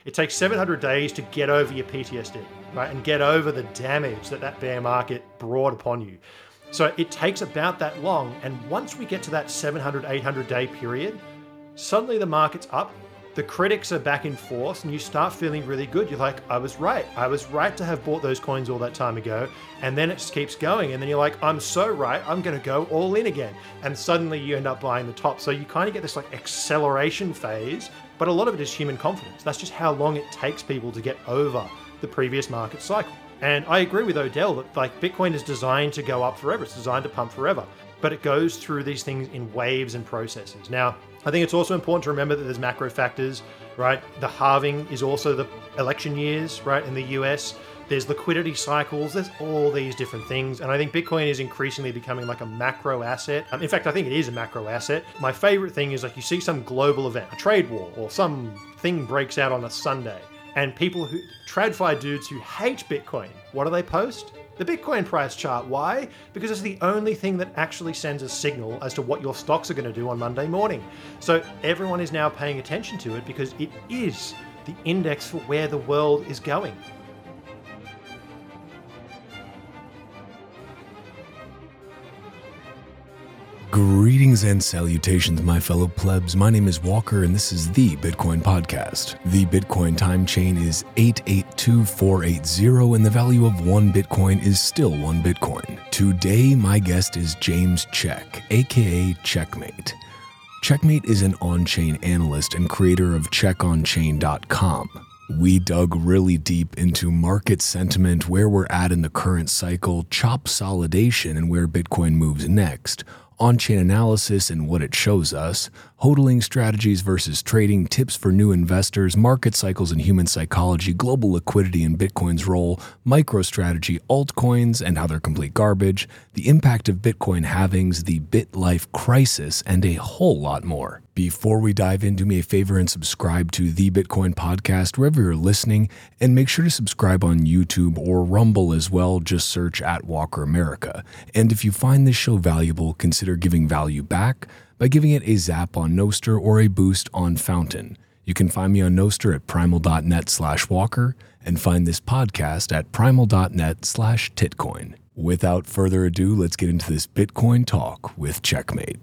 It takes 700 days to get over your PTSD, right? And get over the damage that bear market brought upon you. So it takes about that long. And once we get to that 700, 800 day period, suddenly the market's up. The critics are back in force and you start feeling really good. You're like, I was right. I was right to have bought those coins all that time ago. And then it just keeps going. And then you're like, I'm so right. I'm going to go all in again. And suddenly you end up buying the top. So you kind of get this like acceleration phase, but a lot of it is human confidence. That's just how long it takes people to get over the previous market cycle. And I agree with Odell that like Bitcoin is designed to go up forever. It's designed to pump forever, but it goes through these things in waves and processes. Now, I think it's also important to remember that there's macro factors, right? The halving is also the election years, right? In the US, there's liquidity cycles, there's all these different things. And I think Bitcoin is increasingly becoming like a macro asset. In fact, I think it is a macro asset. My favorite thing is like you see some global event, a trade war, or some thing breaks out on a Sunday. And people who, TradFi dudes who hate Bitcoin, what do they post? The Bitcoin price chart. Why? Because it's the only thing that actually sends a signal as to what your stocks are going to do on Monday morning. So everyone is now paying attention to it because it is the index for where the world is going. Greetings and salutations, my fellow plebs. My name is Walker, and this is the Bitcoin Podcast. The Bitcoin time chain is 882480, and the value of one Bitcoin is still one Bitcoin. Today, my guest is James Check, aka Checkmate. Checkmate is an on-chain analyst and creator of checkonchain.com. We dug really deep into market sentiment, where we're at in the current cycle, chop solidation, and where Bitcoin moves next, on-chain analysis and what it shows us, hodling strategies versus trading, tips for new investors, market cycles and human psychology, global liquidity and Bitcoin's role, MicroStrategy, altcoins and how they're complete garbage, the impact of Bitcoin halvings, the BitLife crisis, and a whole lot more. Before we dive in, do me a favor and subscribe to The Bitcoin Podcast wherever you're listening, and make sure to subscribe on YouTube or Rumble as well. Just search at Walker America. And if you find this show valuable, consider giving value back by giving it a zap on Nostr or a boost on Fountain. You can find me on Nostr at primal.net/Walker and find this podcast at primal.net/Titcoin. Without further ado, let's get into this Bitcoin talk with Checkmate.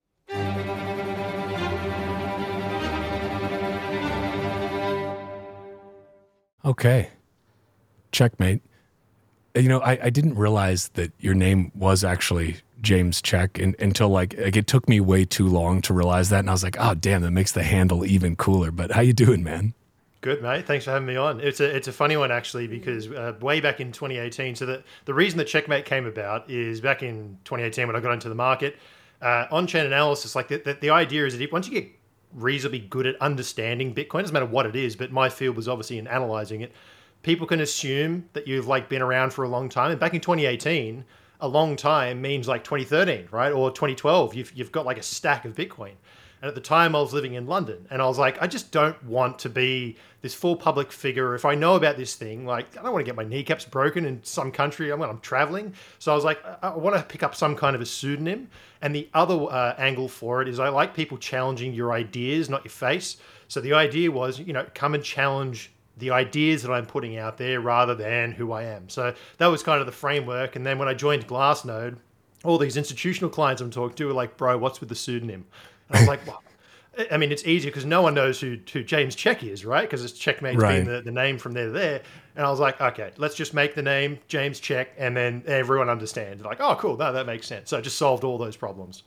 Okay. Checkmate. You know, I didn't realize that your name was actually James Check until like it took me way too long to realize that. And I was like, oh, damn, that makes the handle even cooler. But how you doing, man? Good, mate. Thanks for having me on. It's a funny one, actually, because way back in 2018, so the reason that Checkmate came about is back in 2018 when I got into the market, on-chain analysis, like the idea is that once you get reasonably good at understanding Bitcoin, doesn't matter what it is, but my field was obviously in analyzing it, people can assume that you've like been around for a long time. And back in 2018, a long time means like 2013, right? Or 2012, you've got like a stack of Bitcoin. And at the time I was living in London and I was like, I just don't want to be this full public figure. If I know about this thing, like I don't want to get my kneecaps broken in some country when I'm traveling. So I was like, I want to pick up some kind of a pseudonym. And the other angle for it is I like people challenging your ideas, not your face. So the idea was, come and challenge the ideas that I'm putting out there rather than who I am. So that was kind of the framework. And then when I joined Glassnode, all these institutional clients I'm talking to were like, bro, what's with the pseudonym? And I was like, well, I mean, it's easier because no one knows who James Check is, right? Because it's Checkmate's been the name from there to there. And I was like, okay, let's just make the name James Check and then everyone understands. Like, oh, cool, no, that makes sense. So I just solved all those problems.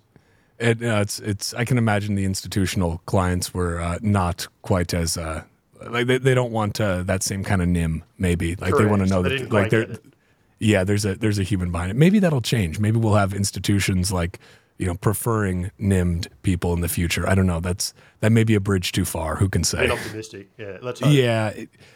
It's. I can imagine the institutional clients were not quite as like they don't want that same kind of nim. Maybe like Correct. They want to know that like they're there's a human behind it. Maybe that'll change. Maybe we'll have institutions like preferring NIM'd people in the future. I don't know. That may be a bridge too far. Who can say? A bit optimistic. Yeah, let's hope. Yeah,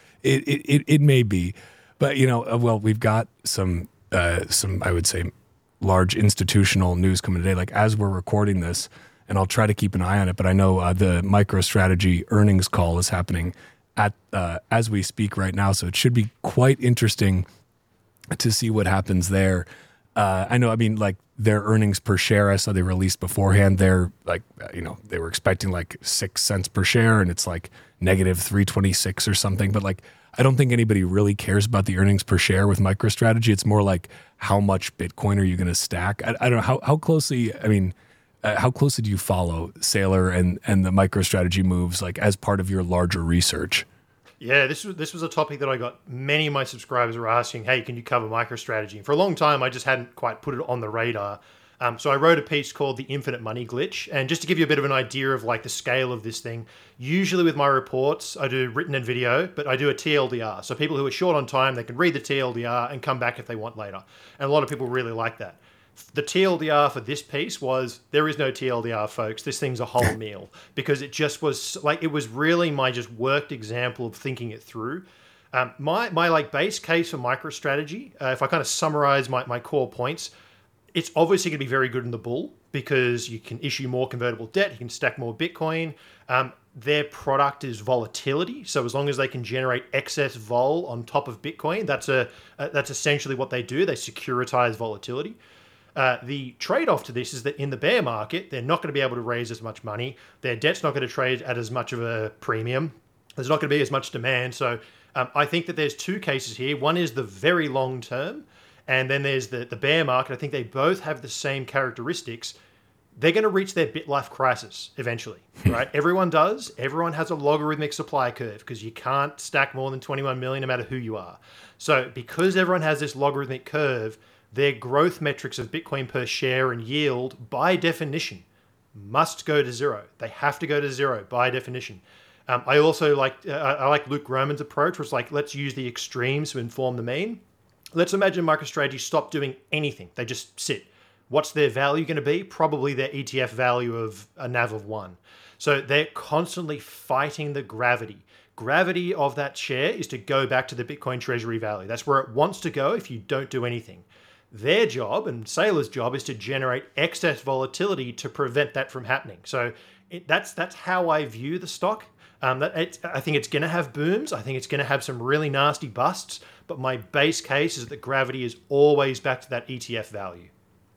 it may be, but well, we've got some I would say large institutional news coming today. Like as we're recording this, and I'll try to keep an eye on it. But I know the MicroStrategy earnings call is happening at as we speak right now, so it should be quite interesting to see what happens there. I know, I mean, like their earnings per share, I saw they released beforehand. They're like, they were expecting like 6 cents per share and it's like negative 326 or something. But like, I don't think anybody really cares about the earnings per share with MicroStrategy. It's more like how much Bitcoin are you going to stack? I don't know how closely, how closely do you follow Saylor and the MicroStrategy moves like as part of your larger research? Yeah, this was a topic that I got many of my subscribers were asking, hey, can you cover MicroStrategy? For a long time, I just hadn't quite put it on the radar. So I wrote a piece called The Infinite Money Glitch. And just to give you a bit of an idea of like the scale of this thing, usually with my reports, I do written and video, but I do a TLDR. So people who are short on time, they can read the TLDR and come back if they want later. And a lot of people really like that. The TLDR for this piece was, there is no TLDR, folks. This thing's a whole meal, because it just was like, it was really my just worked example of thinking it through. My like base case for MicroStrategy, if I kind of summarize my core points, it's obviously going to be very good in the bull because you can issue more convertible debt, you can stack more Bitcoin. Their product is volatility, so as long as they can generate excess vol on top of Bitcoin, that's essentially what they do. They securitize volatility. The trade-off to this is that in the bear market, they're not going to be able to raise as much money. Their debt's not going to trade at as much of a premium. There's not going to be as much demand. So I think that there's two cases here. One is the very long term, and then there's the bear market. I think they both have the same characteristics. They're going to reach their BitLife crisis eventually, right? Everyone does. Everyone has a logarithmic supply curve because you can't stack more than 21 million no matter who you are. So because everyone has this logarithmic curve, their growth metrics of Bitcoin per share and yield, by definition, must go to zero. They have to go to zero by definition. I also like Luke Gromen's approach, which is like, let's use the extremes to inform the mean. Let's imagine MicroStrategy stop doing anything. They just sit. What's their value going to be? Probably their ETF value of a NAV of 1. So they're constantly fighting the gravity. Gravity of that share is to go back to the Bitcoin treasury value. That's where it wants to go if you don't do anything. Their job, and Saylor's job, is to generate excess volatility to prevent that from happening. So that's how I view the stock. I think it's going to have booms. I think it's going to have some really nasty busts. But my base case is that gravity is always back to that ETF value.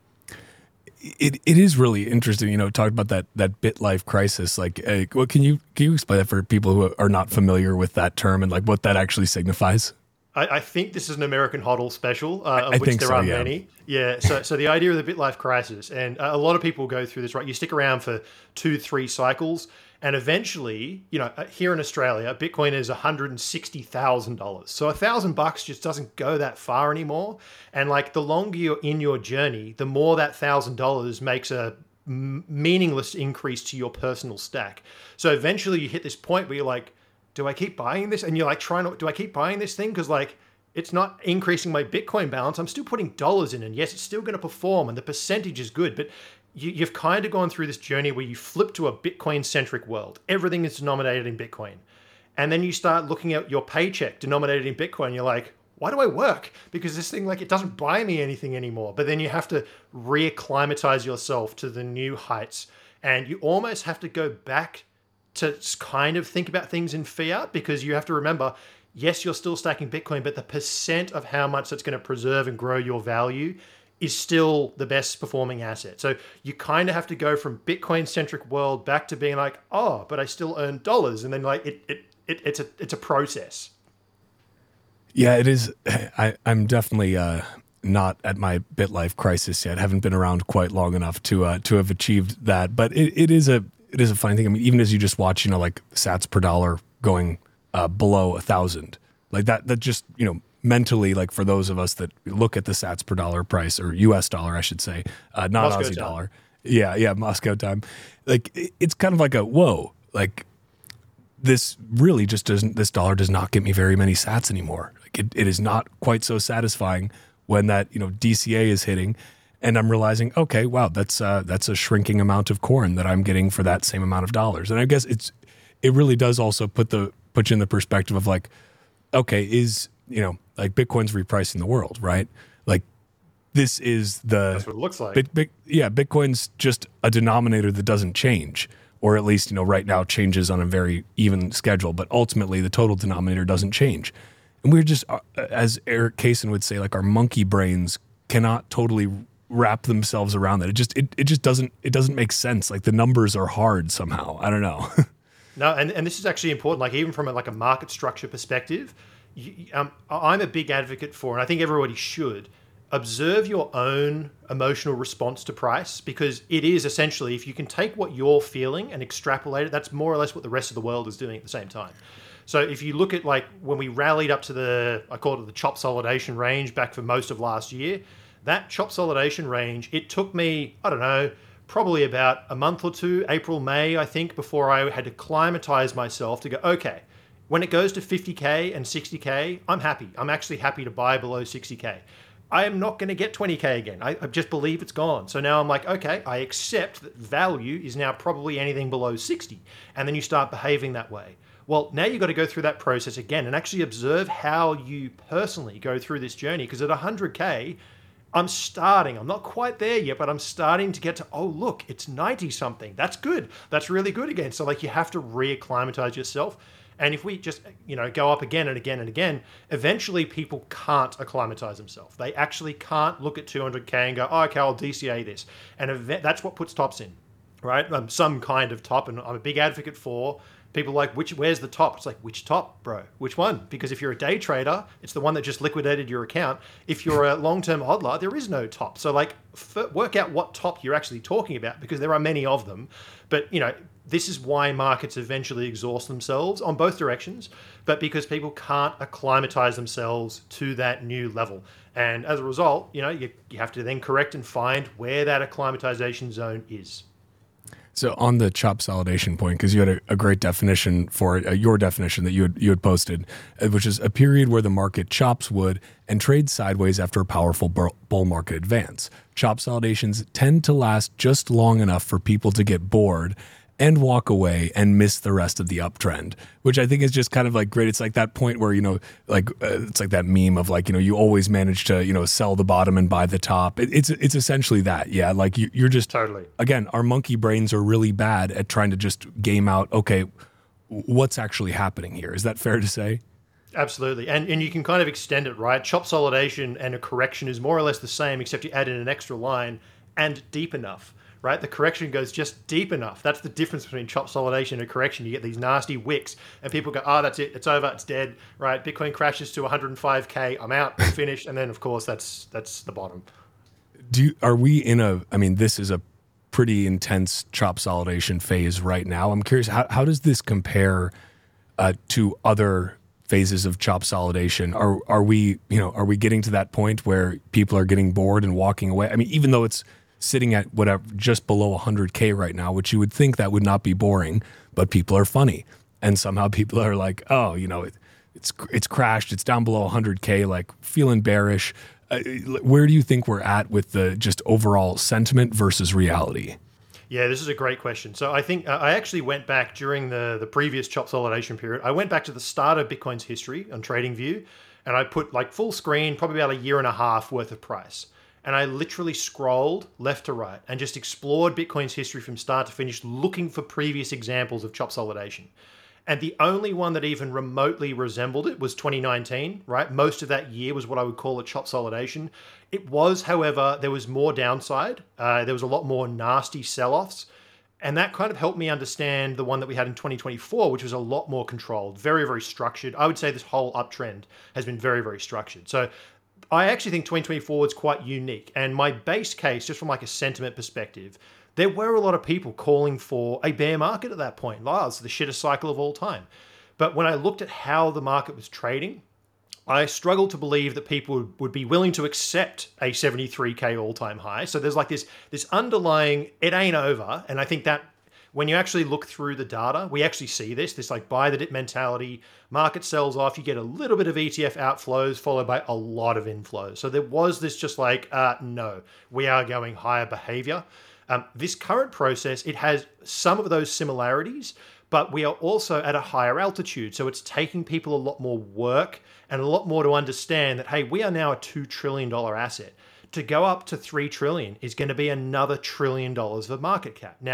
It is really interesting, talking about that BitLife crisis. Like, what can you explain that for people who are not familiar with that term and like what that actually signifies? I think this is an American HODL special, of which there are many. Yeah, so the idea of the BitLife crisis, and a lot of people go through this, right? You stick around for 2-3 cycles, and eventually, here in Australia, Bitcoin is $160,000. So $1,000 just doesn't go that far anymore. And like the longer you're in your journey, the more that $1,000 makes a meaningless increase to your personal stack. So eventually you hit this point where you're like, do I keep buying this? And you're like do I keep buying this thing? Because like, it's not increasing my Bitcoin balance. I'm still putting dollars in, and yes, it's still going to perform and the percentage is good, but you've kind of gone through this journey where you flip to a Bitcoin-centric world. Everything is denominated in Bitcoin. And then you start looking at your paycheck denominated in Bitcoin. You're like, why do I work? Because this thing, like, it doesn't buy me anything anymore. But then you have to reacclimatize yourself to the new heights. And you almost have to go back to kind of think about things in fiat, because you have to remember, yes, you're still stacking Bitcoin, but the percent of how much that's going to preserve and grow your value is still the best performing asset. So you kind of have to go from Bitcoin-centric world back to being like, oh, but I still earn dollars. And then like it's a process. Yeah, it is. I'm definitely not at my BitLife crisis yet. Haven't been around quite long enough to have achieved that. But it is a funny thing. I mean, even as you just watch, like sats per dollar going below 1,000, like that just, mentally, like for those of us that look at the sats per dollar price, or US dollar, I should say, not Moscow Aussie time. dollar. Yeah, Moscow time. Like it's kind of like a whoa, like this really just doesn't. This dollar does not get me very many sats anymore. Like it is not quite so satisfying when that DCA is hitting, and I'm realizing, okay, wow, that's a shrinking amount of corn that I'm getting for that same amount of dollars. And I guess it really does also put you in the perspective of like, okay, like Bitcoin's repricing the world, right? Like this is that's what it looks like. Bitcoin's just a denominator that doesn't change, or at least, right now changes on a very even schedule, but ultimately the total denominator doesn't change. And we're just, as Eric Kaysen would say, like our monkey brains cannot totally wrap themselves around that. It just doesn't make sense. Like the numbers are hard somehow. I don't know. No, and this is actually important. Like even from a market structure perspective, I'm a big advocate for, and I think everybody should observe your own emotional response to price, because it is essentially, if you can take what you're feeling and extrapolate it, that's more or less what the rest of the world is doing at the same time. So if you look at like when we rallied up to I call it the chop solidation range back for most of last year, that chop solidation range, it took me, I don't know, probably about a month or two, April, May, I think, before I had to climatize myself to go, okay, when it goes to 50K and 60K, I'm happy. I'm actually happy to buy below 60K. I am not going to get 20K again. I just believe it's gone. So now I'm like, okay, I accept that value is now probably anything below 60. And then you start behaving that way. Well, now you've got to go through that process again and actually observe how you personally go through this journey. Because at 100K, I'm not quite there yet, but I'm starting to get to, oh, look, it's 90 something. That's good. That's really good again. So like you have to reacclimatize yourself. And if we just, go up again and again and again, eventually people can't acclimatize themselves. They actually can't look at 200K and go, oh, okay, I'll DCA this. And that's what puts tops in, right? Some kind of top. And I'm a big advocate for people like, where's the top? It's like, which top, bro? Which one? Because if you're a day trader, it's the one that just liquidated your account. If you're a long-term hodler, there is no top. So like, work out what top you're actually talking about, because there are many of them. But, this is why markets eventually exhaust themselves on both directions, but because people can't acclimatize themselves to that new level. And as a result, you have to then correct and find where that acclimatization zone is. So on the chop solidation point, because you had a great definition for it, your definition that you had posted, which is a period where the market chops wood and trades sideways after a powerful bull market advance. Chop solidations tend to last just long enough for people to get bored and walk away and miss the rest of the uptrend, which I think is just kind of like great. It's like that point where, it's like that meme of like, you always manage to, sell the bottom and buy the top. It's essentially that. Yeah. Like you're just totally, again, our monkey brains are really bad at trying to just game out, okay, what's actually happening here. Is that fair to say? Absolutely. And you can kind of extend it, right? Chop solidation and a correction is more or less the same, except you add in an extra line and deep enough. Right? The correction goes just deep enough. That's the difference between chop solidation and correction. You get these nasty wicks and people go, oh, that's it. It's over. It's dead. Right? Bitcoin crashes to 105K. I'm out. I'm finished. And then, of course, that's the bottom. Are we in this is a pretty intense chop solidation phase right now. I'm curious, how does this compare to other phases of chop solidation? Are we getting to that point where people are getting bored and walking away? I mean, even though it's sitting at whatever, just below 100K right now, which you would think that would not be boring, but people are funny. And somehow people are like, oh, it's crashed. It's down below 100K, like feeling bearish. Where do you think we're at with the just overall sentiment versus reality? Yeah, this is a great question. So I think I actually went back during the previous chop solidation period. I went back to the start of Bitcoin's history on TradingView, and I put like full screen, probably about a year and a half worth of price. And I literally scrolled left to right and just explored Bitcoin's history from start to finish, looking for previous examples of chop solidation. And the only one that even remotely resembled it was 2019, right? Most of that year was what I would call a chop solidation. It was, however, there was more downside. There was a lot more nasty sell-offs. And that kind of helped me understand the one that we had in 2024, which was a lot more controlled, very, very structured. I would say this whole uptrend has been very, very structured. So I actually think 2024 was quite unique. And my base case, just from like a sentiment perspective, there were a lot of people calling for a bear market at that point. Oh, it's the shittest cycle of all time. But when I looked at how the market was trading, I struggled to believe that people would be willing to accept a 73K all-time high. So there's like this underlying, it ain't over. And I think that when you actually look through the data, we actually see this like buy the dip mentality, market sells off, you get a little bit of ETF outflows followed by a lot of inflows. So there was this just like, no, we are going higher behavior. This current process, it has some of those similarities, but we are also at a higher altitude. So it's taking people a lot more work and a lot more to understand that, hey, we are now a $2 trillion asset. To go up to $3 trillion is going to be another $1 trillion of market cap. Now,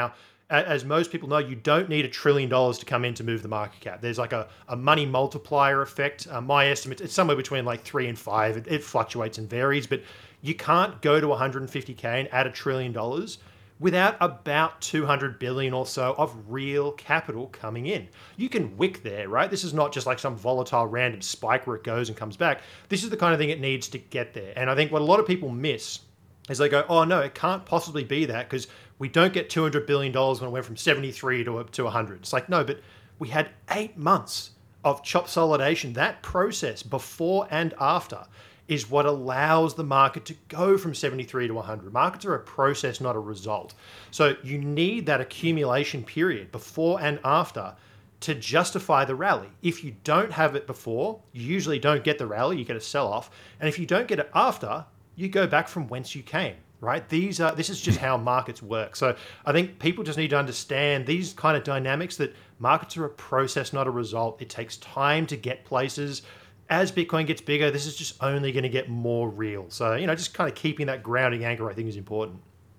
As most people know, you don't need $1 trillion to come in to move the market cap. There's like a money multiplier effect. My estimate, it's somewhere between like 3 and 5. It fluctuates and varies, but you can't go to 150K and add $1 trillion without about 200 billion or so of real capital coming in. You can wick there, right? This is not just like some volatile random spike where it goes and comes back. This is the kind of thing it needs to get there. And I think what a lot of people miss is they go, oh no, it can't possibly be that because we don't get $200 billion when it went from 73 to 100. It's like, no, but we had 8 months of chop solidation. That process before and after is what allows the market to go from 73 to 100. Markets are a process, not a result. So you need that accumulation period before and after to justify the rally. If you don't have it before, you usually don't get the rally, you get a sell-off. And if you don't get it after, you go back from whence you came, right? This is just how markets work. So I think people just need to understand these kind of dynamics, that markets are a process, not a result. It takes time to get places. As Bitcoin gets bigger, this is just only going to get more real. So, just kind of keeping that grounding anchor, I think, is important.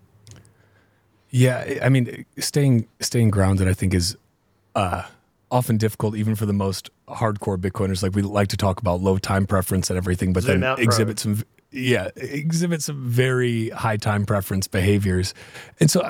Yeah, I mean, staying grounded, I think, is often difficult, even for the most hardcore Bitcoiners. Like, we like to talk about low time preference and everything, but then exhibit some very high time preference behaviors. And so,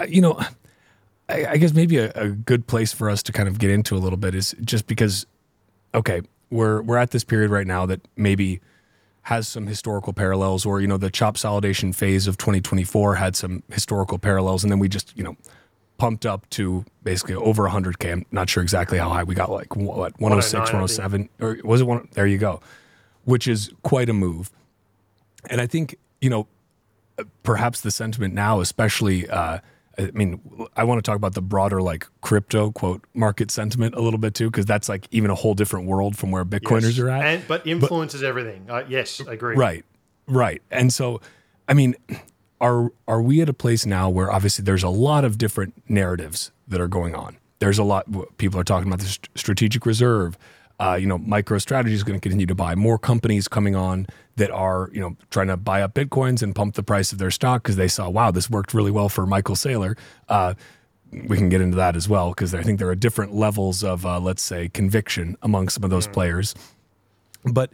I guess maybe a good place for us to kind of get into a little bit is just because, okay, we're at this period right now that maybe has some historical parallels, or, the chop solidation phase of 2024 had some historical parallels. And then we just, pumped up to basically over 100K. I'm not sure exactly how high we got, like what, 106, 107, or was it one? There you go, which is quite a move. And I think, perhaps the sentiment now, especially, I want to talk about the broader, like, crypto quote market sentiment a little bit too, because that's like even a whole different world from where Bitcoiners are at. But influences everything. Yes, I agree. Right. And so, are we at a place now where obviously there's a lot of different narratives that are going on? There's a lot, people are talking about the strategic reserve. MicroStrategy is going to continue to buy more companies coming on that are, trying to buy up Bitcoins and pump the price of their stock because they saw, wow, this worked really well for Michael Saylor. We can get into that as well, because I think there are different levels of, let's say, conviction among some of those players. But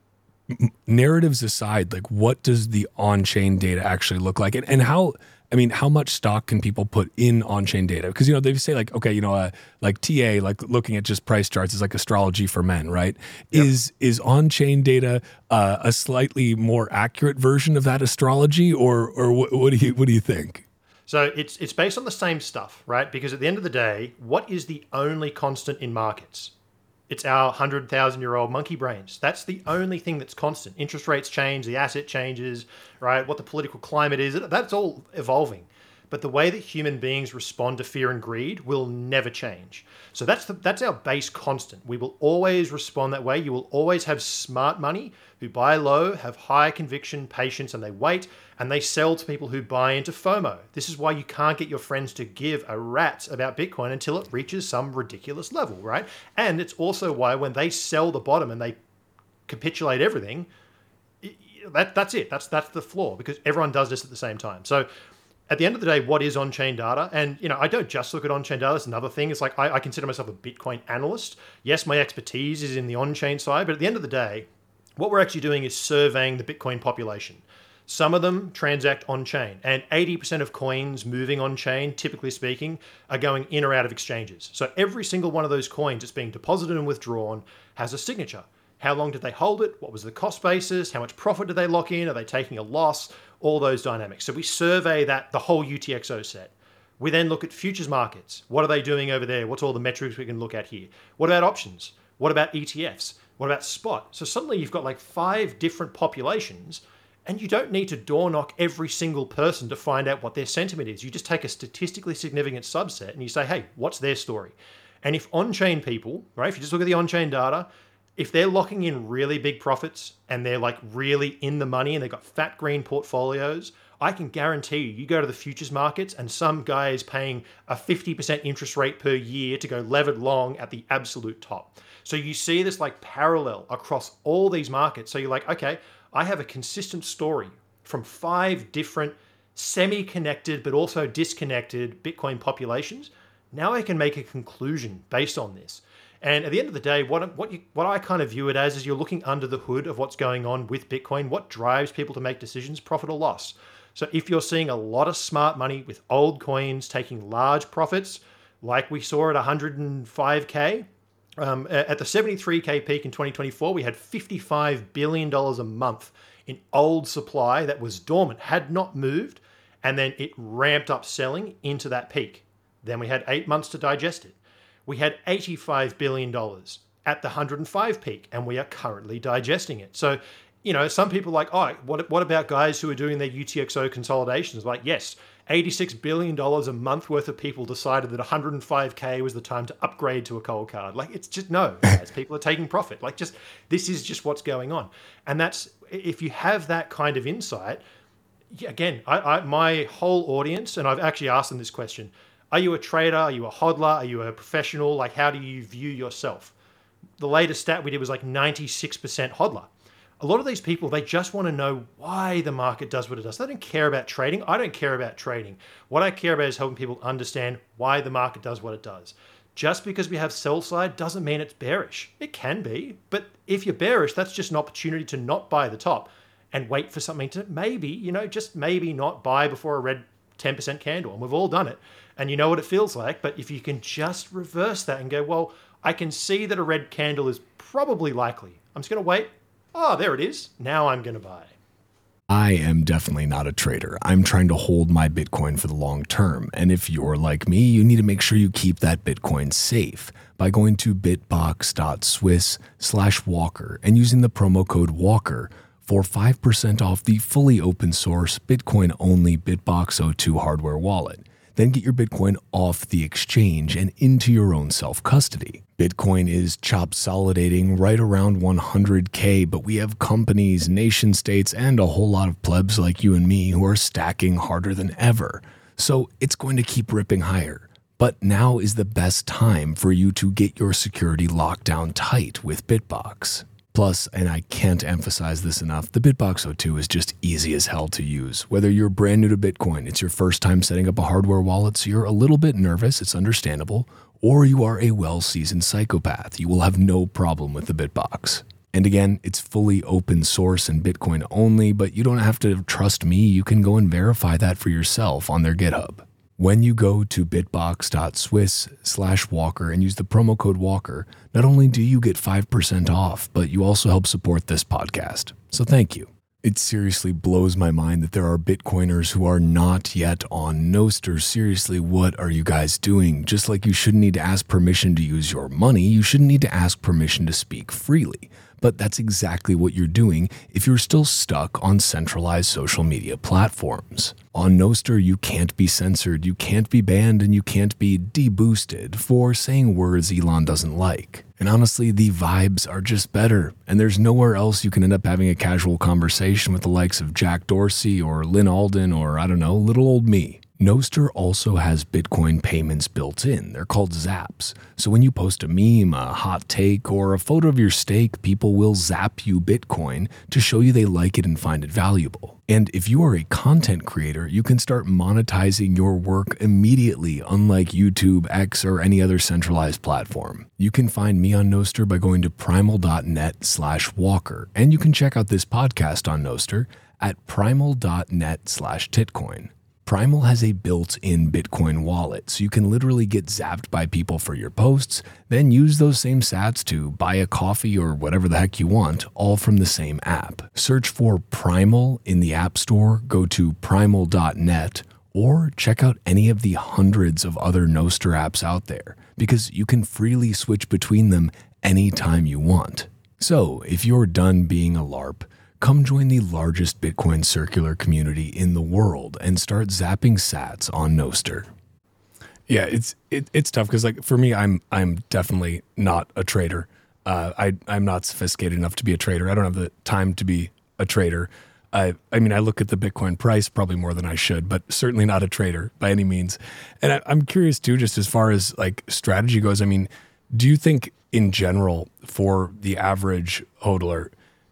narratives aside, like, what does the on-chain data actually look like? And how much stock can people put in on-chain data? Because, they say, like, okay, like TA, like looking at just price charts is like astrology for men, right? Yep. Is on-chain data a slightly more accurate version of that astrology, or what do you think? So it's based on the same stuff, right? Because at the end of the day, what is the only constant in markets? It's our 100,000-year-old monkey brains. That's the only thing that's constant. Interest rates change, the asset changes, right? What the political climate is, that's all evolving. But the way that human beings respond to fear and greed will never change. So that's our base constant. We will always respond that way. You will always have smart money who buy low, have high conviction, patience, and they wait, and they sell to people who buy into FOMO. This is why you can't get your friends to give a rat's about Bitcoin until it reaches some ridiculous level, right? And it's also why when they sell the bottom and they capitulate everything, that's it. That's the flaw, because everyone does this at the same time. So at the end of the day, what is on-chain data? And, I don't just look at on-chain data. That's another thing. It's like I consider myself a Bitcoin analyst. Yes, my expertise is in the on-chain side, but at the end of the day, what we're actually doing is surveying the Bitcoin population. Some of them transact on-chain, and 80% of coins moving on-chain, typically speaking, are going in or out of exchanges. So every single one of those coins that's being deposited and withdrawn has a signature. How long did they hold it? What was the cost basis? How much profit did they lock in? Are they taking a loss? All those dynamics. So we survey the whole UTXO set. We then look at futures markets. What are they doing over there? What's all the metrics we can look at here? What about options? What about ETFs? What about spot? So suddenly you've got like 5 different populations, and you don't need to door knock every single person to find out what their sentiment is. You just take a statistically significant subset and you say, hey, what's their story? And if on-chain people, right, if you just look at the on-chain data, if they're locking in really big profits and they're like really in the money and they've got fat green portfolios, I can guarantee you go to the futures markets and some guy is paying a 50% interest rate per year to go levered long at the absolute top. So you see this like parallel across all these markets. So you're like, okay, I have a consistent story from 5 different semi-connected but also disconnected Bitcoin populations. Now I can make a conclusion based on this. And at the end of the day, what I kind of view it as is you're looking under the hood of what's going on with Bitcoin. What drives people to make decisions, profit or loss? So if you're seeing a lot of smart money with old coins taking large profits, like we saw at 105K, at the 73K peak in 2024, we had $55 billion a month in old supply that was dormant, had not moved, and then it ramped up selling into that peak. Then we had 8 months to digest it. We had $85 billion at the 105 peak, and we are currently digesting it. So, some people are like, oh, what about guys who are doing their UTXO consolidations? Like, yes, $86 billion a month worth of people decided that 105K was the time to upgrade to a cold card. Like, it's just, no, guys, people are taking profit. Like, this is just what's going on. And that's, if you have that kind of insight, again, my whole audience, and I've actually asked them this question, are you a trader? Are you a hodler? Are you a professional? Like, how do you view yourself? The latest stat we did was like 96% hodler. A lot of these people, they just want to know why the market does what it does. They don't care about trading. I don't care about trading. What I care about is helping people understand why the market does what it does. Just because we have sell side doesn't mean it's bearish. It can be, but if you're bearish, that's just an opportunity to not buy the top and wait for something to maybe, just maybe not buy before a red 10% candle. And we've all done it. And you know what it feels like. But if you can just reverse that and go, well, I can see that a red candle is probably likely. I'm just going to wait. Oh, there it is. Now I'm going to buy. I am definitely not a trader. I'm trying to hold my Bitcoin for the long term. And if you're like me, you need to make sure you keep that Bitcoin safe by going to bitbox.swiss/Walker and using the promo code Walker for 5% off the fully open source Bitcoin only BitBox02 hardware wallet. Then get your Bitcoin off the exchange and into your own self-custody. Bitcoin is chop-solidating right around 100K, but we have companies, nation-states, and a whole lot of plebs like you and me who are stacking harder than ever. So it's going to keep ripping higher. But now is the best time for you to get your security locked down tight with Bitbox. Plus, and I can't emphasize this enough, the BitBox02 is just easy as hell to use. Whether you're brand new to Bitcoin, it's your first time setting up a hardware wallet, so you're a little bit nervous, it's understandable, or you are a well-seasoned psychopath, you will have no problem with the Bitbox. And again, it's fully open source and Bitcoin only, but you don't have to trust me, you can go and verify that for yourself on their GitHub. When you go to bitbox.swiss/Walker and use the promo code Walker, not only do you get 5% off, but you also help support this podcast. So thank you. It seriously blows my mind that there are Bitcoiners who are not yet on Nostr. Seriously, what are you guys doing? Just like you shouldn't need to ask permission to use your money, you shouldn't need to ask permission to speak freely. But that's exactly what you're doing if you're still stuck on centralized social media platforms. On Nostr, you can't be censored, you can't be banned, and you can't be deboosted for saying words Elon doesn't like. And honestly, the vibes are just better, and there's nowhere else you can end up having a casual conversation with the likes of Jack Dorsey or Lynn Alden or, I don't know, little old me. Nostr also has Bitcoin payments built in. They're called zaps. So when you post a meme, a hot take, or a photo of your steak, people will zap you Bitcoin to show you they like it and find it valuable. And if you are a content creator, you can start monetizing your work immediately, unlike YouTube, X, or any other centralized platform. You can find me on Nostr by going to primal.net/Walker, and you can check out this podcast on Nostr at primal.net/Titcoin. Primal has a built-in Bitcoin wallet, so you can literally get zapped by people for your posts, then use those same sats to buy a coffee or whatever the heck you want, all from the same app. Search for Primal in the App Store, go to primal.net, or check out any of the hundreds of other Nostr apps out there, because you can freely switch between them anytime you want. So, if you're done being a LARP, come join the largest Bitcoin circular community in the world and start zapping sats on Nostr. Yeah, it's tough because, like, for me, I'm definitely not a trader. I'm not sophisticated enough to be a trader. I don't have the time to be a trader. I mean, I look at the Bitcoin price probably more than I should, but certainly not a trader by any means. And I'm curious too, just as far as like strategy goes. I mean, do you think in general for the average hodler,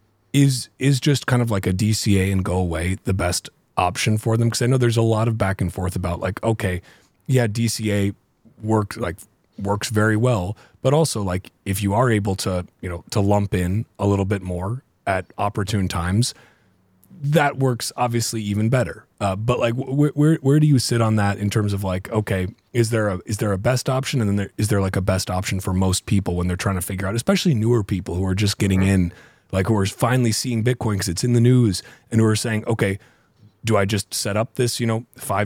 is just kind of like a DCA and go away the best option for them? Because I know there's a lot of back and forth about like, okay, yeah, DCA works very well. But also, like, if you are able to, to lump in a little bit more at opportune times, that works obviously even better. But like, where do you sit on that in terms of like, okay, is there a best option, and then is there like a best option for most people when they're trying to figure out, especially newer people who are just getting in, like who are finally seeing Bitcoin because it's in the news, and who are saying, okay, do I just set up this, $5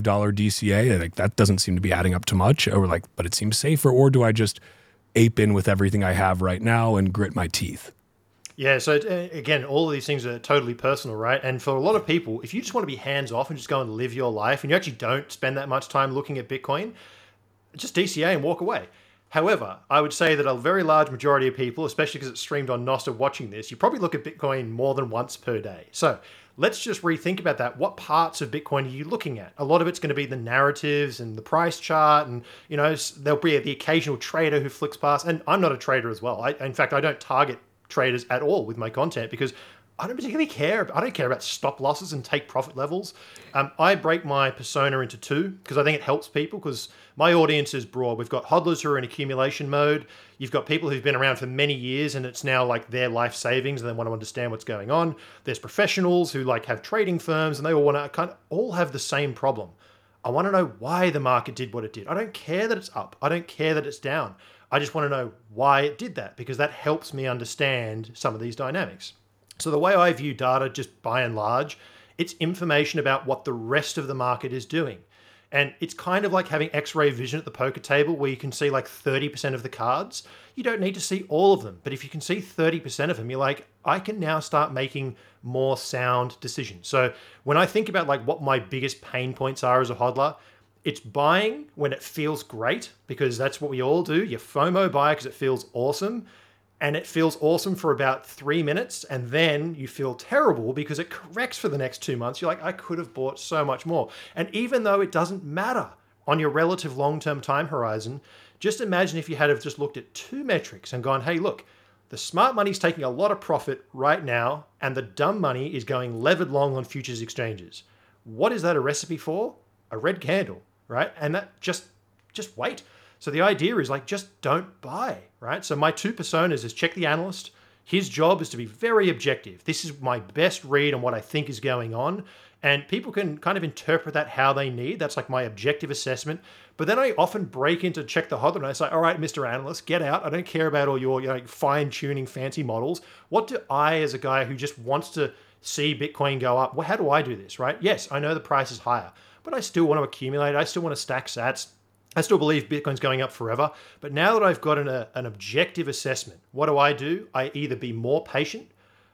DCA? Like, that doesn't seem to be adding up to much, or like, but it seems safer, or do I just ape in with everything I have right now and grit my teeth? Yeah, so again, all of these things are totally personal, right? And for a lot of people, if you just want to be hands off and just go and live your life, and you actually don't spend that much time looking at Bitcoin, just DCA and walk away. However, I would say that a very large majority of people, especially because it's streamed on Nostr watching this, you probably look at Bitcoin more than once per day. So let's just rethink about that. What parts of Bitcoin are you looking at? A lot of it's going to be the narratives and the price chart, and there'll be the occasional trader who flicks past. And I'm not a trader as well. In fact, I don't target traders at all with my content because I don't particularly care. I don't care about stop losses and take profit levels. I break my persona into two because I think it helps people, because my audience is broad. We've got hodlers who are in accumulation mode. You've got people who've been around for many years and it's now like their life savings and they want to understand what's going on. There's professionals who like have trading firms and they all want to all have the same problem. I want to know why the market did what it did. I don't care that it's up. I don't care that it's down. I just want to know why it did that, because that helps me understand some of these dynamics. So the way I view data, just by and large, it's information about what the rest of the market is doing. And it's kind of like having X-ray vision at the poker table where you can see like 30% of the cards. You don't need to see all of them. But if you can see 30% of them, you're like, I can now start making more sound decisions. So when I think about like what my biggest pain points are as a hodler, it's buying when it feels great, because that's what we all do. You FOMO buy because it feels awesome. And it feels awesome for about 3 minutes, and then you feel terrible because it corrects for the next 2 months. You're like, I could have bought so much more. And even though it doesn't matter on your relative long-term time horizon, just imagine if you had have just looked at two metrics and gone, hey, look, the smart money's taking a lot of profit right now, and the dumb money is going levered long on futures exchanges. What is that a recipe for? A red candle, right? And that just wait. So the idea is like, just don't buy, right? So my two personas is check the analyst. His job is to be very objective. This is my best read on what I think is going on. And people can kind of interpret that how they need. That's like my objective assessment. But then I often break into check the hodler and I say, all right, Mr. Analyst, get out. I don't care about all your fine tuning fancy models. What do I, as a guy who just wants to see Bitcoin go up, well, how do I do this, right? Yes, I know the price is higher, but I still want to accumulate. I still want to stack sats. I still believe Bitcoin's going up forever. But now that I've got an objective assessment, what do? I either be more patient.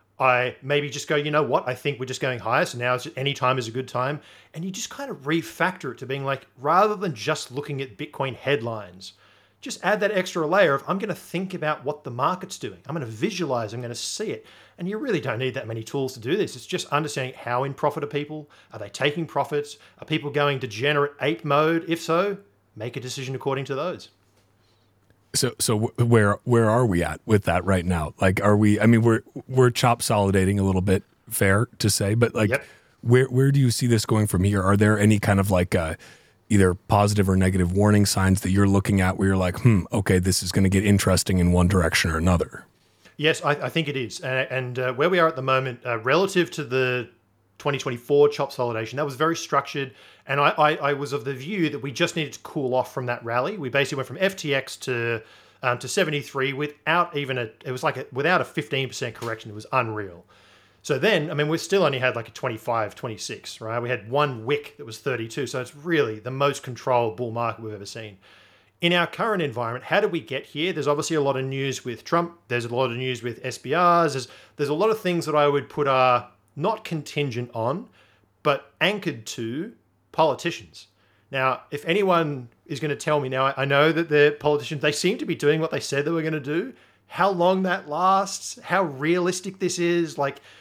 I maybe just go, you know what? I think we're just going higher. So now any time is a good time. And you just kind of refactor it to being like, rather than just looking at Bitcoin headlines, just add that extra layer of, I'm going to think about what the market's doing. I'm going to visualize, I'm going to see it. And you really don't need that many tools to do this. It's just understanding how in profit are people. Are they taking profits? Are people going degenerate ape mode? If so, make a decision according to those. So where are we at with that right now? Like, are we? I mean, we're chop solidating a little bit, fair to say, but like, yep. Where do you see this going from here? Are there any kind of like either positive or negative warning signs that you're looking at where you're like, okay, this is going to get interesting in one direction or another? Yes, I think it is, and where we are at the moment, relative to the 2024 chop solidation, that was very structured. And I was of the view that we just needed to cool off from that rally. We basically went from FTX to 73 without without a 15% correction. It was unreal. So then, I mean, we still only had like a 25, 26, right? We had one wick that was 32. So it's really the most controlled bull market we've ever seen. In our current environment, how did we get here? There's obviously a lot of news with Trump. There's a lot of news with SBRs. There's a lot of things that I would put not contingent on, but anchored to politicians. Now, if anyone is going to tell me now, I know that the politicians, they seem to be doing what they said they were going to do. How long that lasts, how realistic this is,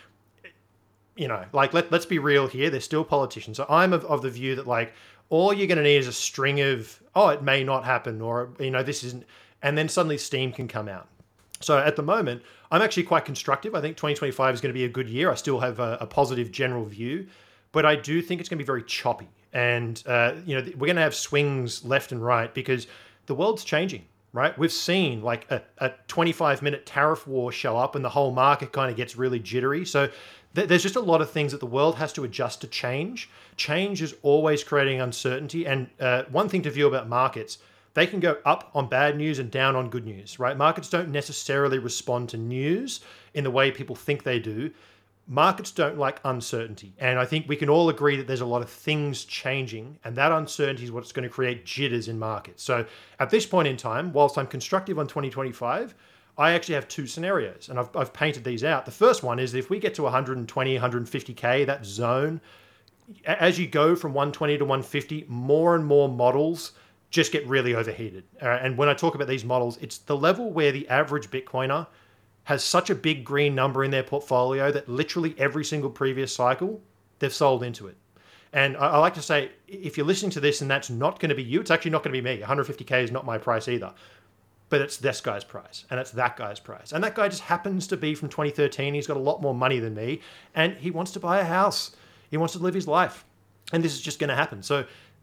let's be real here. They're still politicians. So I'm of the view that like, all you're going to need is a string of, it may not happen, or, this isn't, and then suddenly steam can come out. So at the moment, I'm actually quite constructive. I think 2025 is going to be a good year. I still have a positive general view, but I do think it's going to be very choppy. And, we're going to have swings left and right because the world's changing, right? We've seen like a 25-minute tariff war show up and the whole market kind of gets really jittery. So there's just a lot of things that the world has to adjust to change. Change is always creating uncertainty. And one thing to view about markets, they can go up on bad news and down on good news, right? Markets don't necessarily respond to news in the way people think they do. Markets don't like uncertainty. And I think we can all agree that there's a lot of things changing, and that uncertainty is what's going to create jitters in markets. So at this point in time, whilst I'm constructive on 2025, I actually have two scenarios, and I've painted these out. The first one is if we get to 120, 150K, that zone, as you go from 120 to 150, more and more models just get really overheated. And when I talk about these models, it's the level where the average Bitcoiner has such a big green number in their portfolio that literally every single previous cycle, they've sold into it. And I like to say, if you're listening to this and that's not going to be you, it's actually not going to be me. 150K is not my price either. But it's this guy's price, and it's that guy's price. And that guy just happens to be from 2013. He's got a lot more money than me, and he wants to buy a house. He wants to live his life. And this is just going to happen. So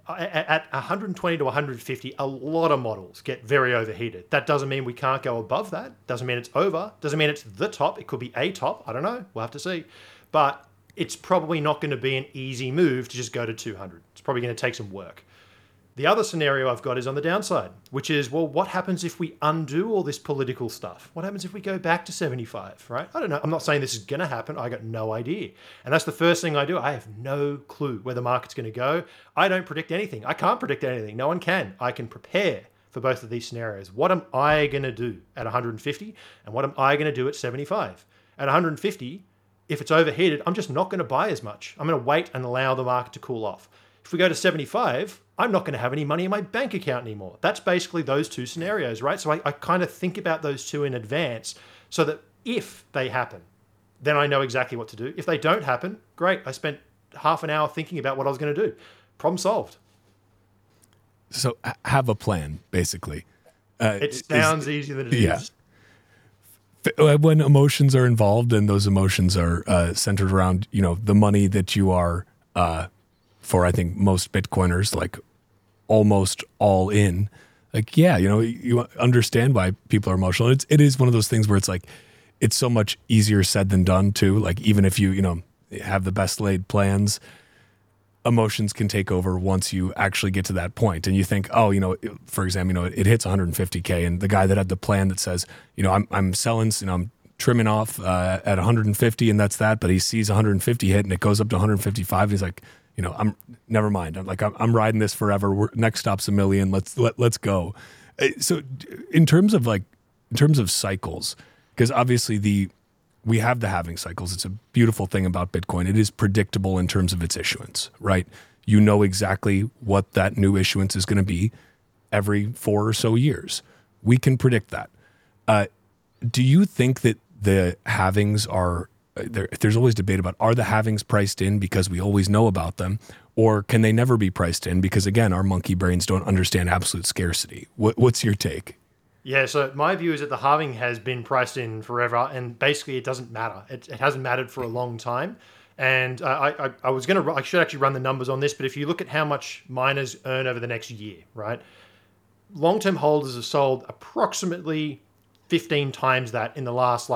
at 120 to 150, a lot of models get very overheated. That doesn't mean we can't go above that. Doesn't mean it's over. Doesn't mean it's the top. It could be a top. I don't know. We'll have to see. But it's probably not going to be an easy move to just go to 200. It's probably going to take some work. The other scenario I've got is on the downside, which is, well, what happens if we undo all this political stuff? What happens if we go back to 75, right? I don't know. I'm not saying this is going to happen. I got no idea. And that's the first thing I do. I have no clue where the market's going to go. I don't predict anything. I can't predict anything. No one can. I can prepare for both of these scenarios. What am I going to do at 150? And what am I going to do at 75? At 150, if it's overheated, I'm just not going to buy as much. I'm going to wait and allow the market to cool off. If we go to 75, I'm not going to have any money in my bank account anymore. That's basically those two scenarios, right? So I kind of think about those two in advance so that if they happen, then I know exactly what to do. If they don't happen, great. I spent half an hour thinking about what I was going to do. Problem solved. So have a plan, basically. It sounds easier than it is. When emotions are involved and those emotions are centered around, the money that you are for, I think, most Bitcoiners, like almost all in, like, yeah, you understand why people are emotional. It is one of those things where it's like, it's so much easier said than done too. Like, even if you have the best laid plans, emotions can take over once you actually get to that point. And you think, for example, it hits 150K, and the guy that had the plan that says, I'm selling, I'm trimming off at 150 and that's that, but he sees 150 hit and it goes up to 155 and he's like, I'm never mind. I'm riding this forever. Next stop's 1 million. Let's go. So in terms of cycles, because obviously we have the halving cycles. It's a beautiful thing about Bitcoin. It is predictable in terms of its issuance, right? You know exactly what that new issuance is going to be every 4 or so years. We can predict that. Do you think that the halvings are there's always debate about, are the halvings priced in because we always know about them, or can they never be priced in because, again, our monkey brains don't understand absolute scarcity? What's your take? Yeah, so my view is that the halving has been priced in forever, and basically it doesn't matter. It hasn't mattered for a long time. And I should actually run the numbers on this, but if you look at how much miners earn over the next year, right? Long-term holders have sold approximately 15 times that in the last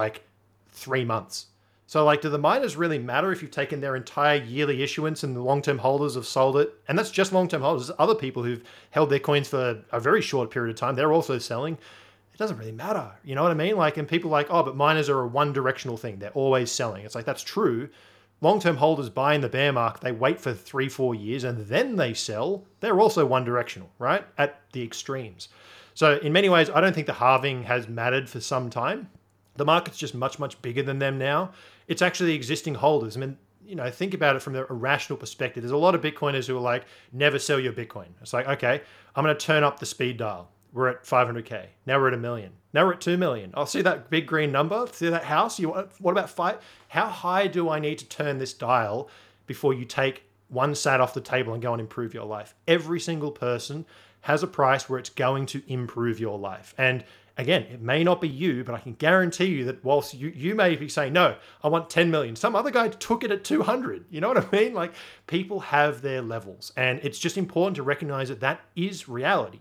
3 months. So do the miners really matter if you've taken their entire yearly issuance and the long-term holders have sold it? And that's just long-term holders. There's other people who've held their coins for a very short period of time. They're also selling. It doesn't really matter. You know what I mean? And people are like, oh, but miners are a one-directional thing. They're always selling. It's like, that's true. Long-term holders buy in the bear market. They wait for 3-4 years and then they sell. They're also one-directional, right? At the extremes. So in many ways, I don't think the halving has mattered for some time. The market's just much, much bigger than them now. It's actually existing holders. I mean, think about it from a rational perspective. There's a lot of Bitcoiners who are like, never sell your Bitcoin. It's like, okay, I'm going to turn up the speed dial. We're at 500K. Now we're at 1 million. Now we're at 2 million. I'll see that big green number. See that house? What about 5? How high do I need to turn this dial before you take one sat off the table and go and improve your life? Every single person has a price where it's going to improve your life. And again, it may not be you, but I can guarantee you that whilst you may be saying, no, I want 10 million, some other guy took it at 200. You know what I mean? People have their levels, and it's just important to recognize that is reality.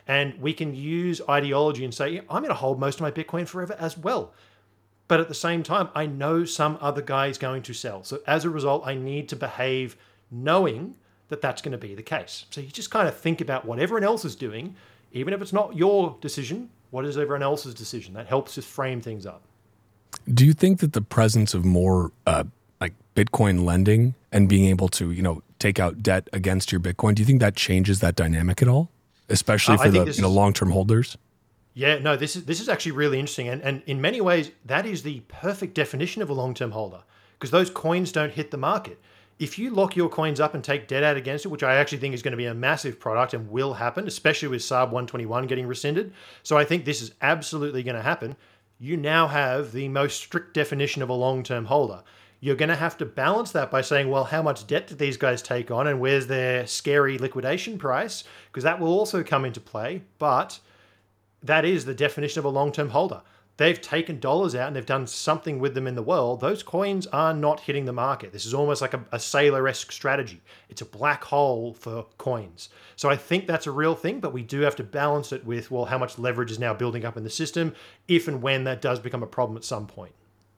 And we can use ideology and say, yeah, I'm going to hold most of my Bitcoin forever as well. But at the same time, I know some other guy is going to sell. So as a result, I need to behave knowing that that's going to be the case. So you just kind of think about what everyone else is doing, even if it's not your decision, what is everyone else's decision? That helps just frame things up. Do you think that the presence of more like Bitcoin lending and being able to, take out debt against your Bitcoin, do you think that changes that dynamic at all, especially for the long-term holders? Yeah, no, this is actually really interesting. And in many ways, that is the perfect definition of a long-term holder, because those coins don't hit the market. If you lock your coins up and take debt out against it, which I actually think is going to be a massive product and will happen, especially with SARB 121 getting rescinded. So I think this is absolutely going to happen. You now have the most strict definition of a long-term holder. You're going to have to balance that by saying, well, how much debt did these guys take on and where's their scary liquidation price? Because that will also come into play. But that is the definition of a long-term holder. They've taken dollars out and they've done something with them in the world. Those coins are not hitting the market. This is almost like a Sailor-esque strategy. It's a black hole for coins. So I think that's a real thing, but we do have to balance it with, well, how much leverage is now building up in the system if and when that does become a problem at some point.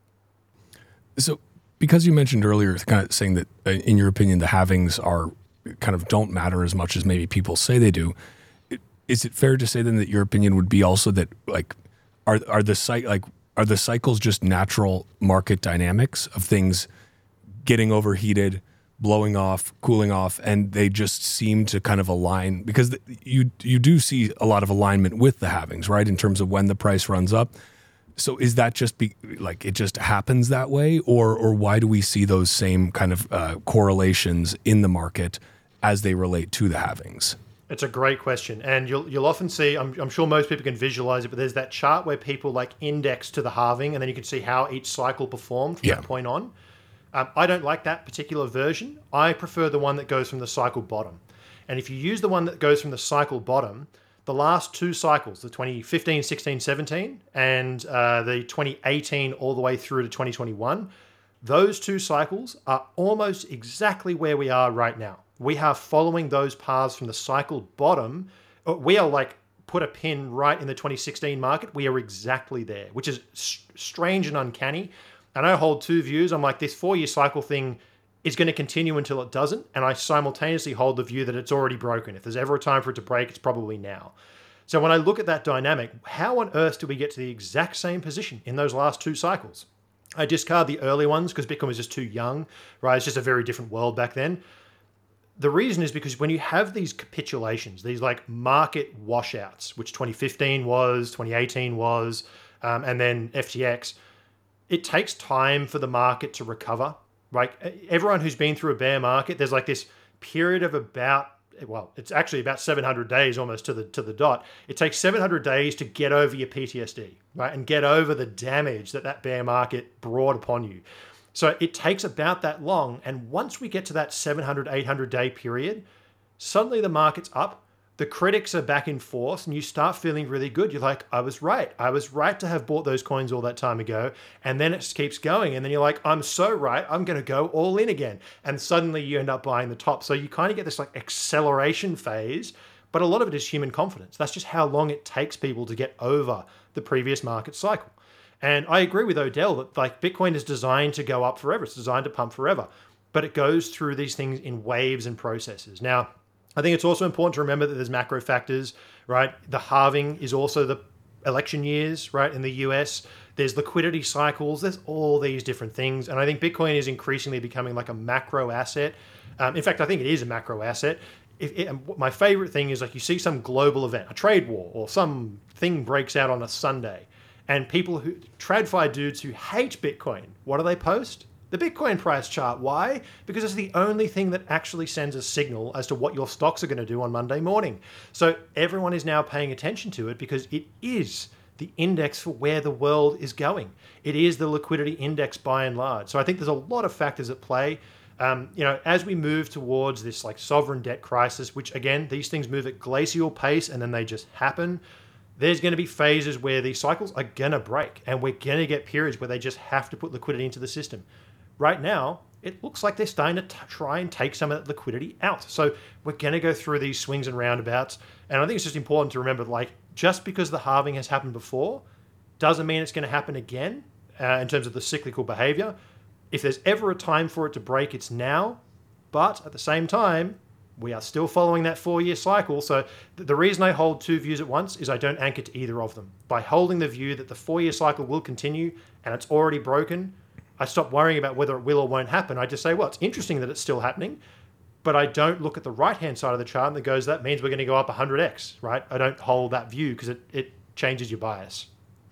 So because you mentioned earlier, kind of saying that in your opinion, the halvings are kind of don't matter as much as maybe people say they do. Is it fair to say then that your opinion would be also that like, are the cycles just natural market dynamics of things getting overheated, blowing off, cooling off, and they just seem to kind of align because you do see a lot of alignment with the halvings, right? In terms of when the price runs up. So is that just it just happens that way, or why do we see those same kind of correlations in the market as they relate to the halvings? It's a great question. And you'll often see, I'm sure most people can visualize it, but there's that chart where people like index to the halving and then you can see how each cycle performed from that point on. I don't like that particular version. I prefer the one that goes from the cycle bottom. And if you use the one that goes from the cycle bottom, the last two cycles, the 2015, 16, 17, and the 2018 all the way through to 2021, those two cycles are almost exactly where we are right now. We are following those paths from the cycle bottom. We are like put a pin right in the 2016 market. We are exactly there, which is strange and uncanny. And I hold two views. I'm like, this 4-year cycle thing is going to continue until it doesn't. And I simultaneously hold the view that it's already broken. If there's ever a time for it to break, it's probably now. So when I look at that dynamic, how on earth do we get to the exact same position in those last two cycles? I discard the early ones because Bitcoin was just too young, right? It's just a very different world back then. The reason is because when you have these capitulations, these like market washouts, which 2015 was, 2018 was, and then FTX, it takes time for the market to recover. Right? Everyone who's been through a bear market, there's like this period of it's actually about 700 days almost to the dot. It takes 700 days to get over your PTSD, right? And get over the damage that bear market brought upon you. So it takes about that long. And once we get to that 700, 800 day period, suddenly the market's up, the critics are back in force, and you start feeling really good. You're like, I was right. I was right to have bought those coins all that time ago. And then it keeps going. And then you're like, I'm so right. I'm going to go all in again. And suddenly you end up buying the top. So you kind of get this like acceleration phase, but a lot of it is human confidence. That's just how long it takes people to get over the previous market cycle. And I agree with Odell that like Bitcoin is designed to go up forever. It's designed to pump forever, but it goes through these things in waves and processes. Now, I think it's also important to remember that there's macro factors, right? The halving is also the election years, right? In the US, there's liquidity cycles, there's all these different things. And I think Bitcoin is increasingly becoming like a macro asset. In fact, I think it is a macro asset. My favorite thing is like you see some global event, a trade war or some thing breaks out on a Sunday, and people TradFi dudes who hate Bitcoin, what do they post? The Bitcoin price chart. Why? Because it's the only thing that actually sends a signal as to what your stocks are going to do on Monday morning. So everyone is now paying attention to it because it is the index for where the world is going. It is the liquidity index by and large. So I think there's a lot of factors at play. As we move towards this like sovereign debt crisis, which again, these things move at glacial pace and then they just happen. There's going to be phases where these cycles are going to break and we're going to get periods where they just have to put liquidity into the system. Right now, it looks like they're starting to try and take some of that liquidity out. So we're going to go through these swings and roundabouts. And I think it's just important to remember, like, just because the halving has happened before doesn't mean it's going to happen again in terms of the cyclical behavior. If there's ever a time for it to break, it's now. But at the same time, we are still following that 4-year cycle. So the reason I hold two views at once is I don't anchor to either of them. By holding the view that the 4-year cycle will continue and it's already broken, I stop worrying about whether it will or won't happen. I just say, well, it's interesting that it's still happening, but I don't look at the right-hand side of the chart that goes, that means we're going to go up 100x, right? I don't hold that view because it changes your bias.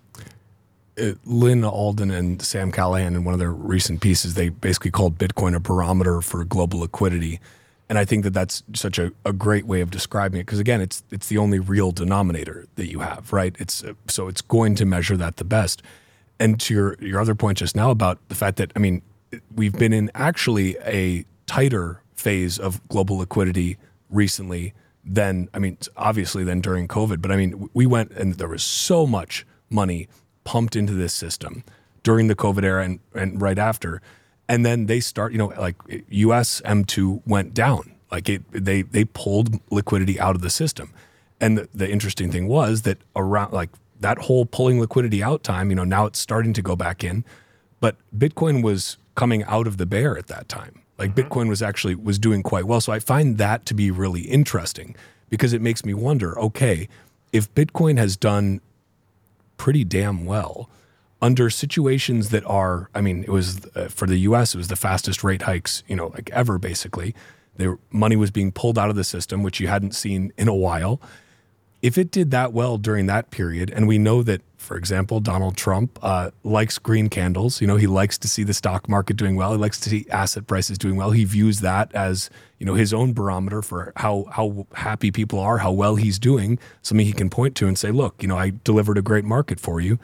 Lynn Alden and Sam Callahan, in one of their recent pieces, they basically called Bitcoin a barometer for global liquidity. And I think that that's such a great way of describing it, because again, it's the only real denominator that you have, right? So it's going to measure that the best. And to your other point just now about the fact that, I mean, we've been in actually a tighter phase of global liquidity recently than, I mean, obviously than during COVID. But I mean, we went and there was so much money pumped into this system during the COVID era and right after. And then they start, like US M2 went down. Like they pulled liquidity out of the system. And the interesting thing was that around like that whole pulling liquidity out time, now it's starting to go back in, but Bitcoin was coming out of the bear at that time. Like Bitcoin was doing quite well. So I find that to be really interesting because it makes me wonder, okay, if Bitcoin has done pretty damn well under situations that are, I mean, it was for the US, it was the fastest rate hikes, like ever basically. Money was being pulled out of the system, which you hadn't seen in a while. If it did that well during that period, and we know that, for example, Donald Trump likes green candles. He likes to see the stock market doing well. He likes to see asset prices doing well. He views that as, his own barometer for how happy people are, how well he's doing, something he can point to and say, look, I delivered a great market for you.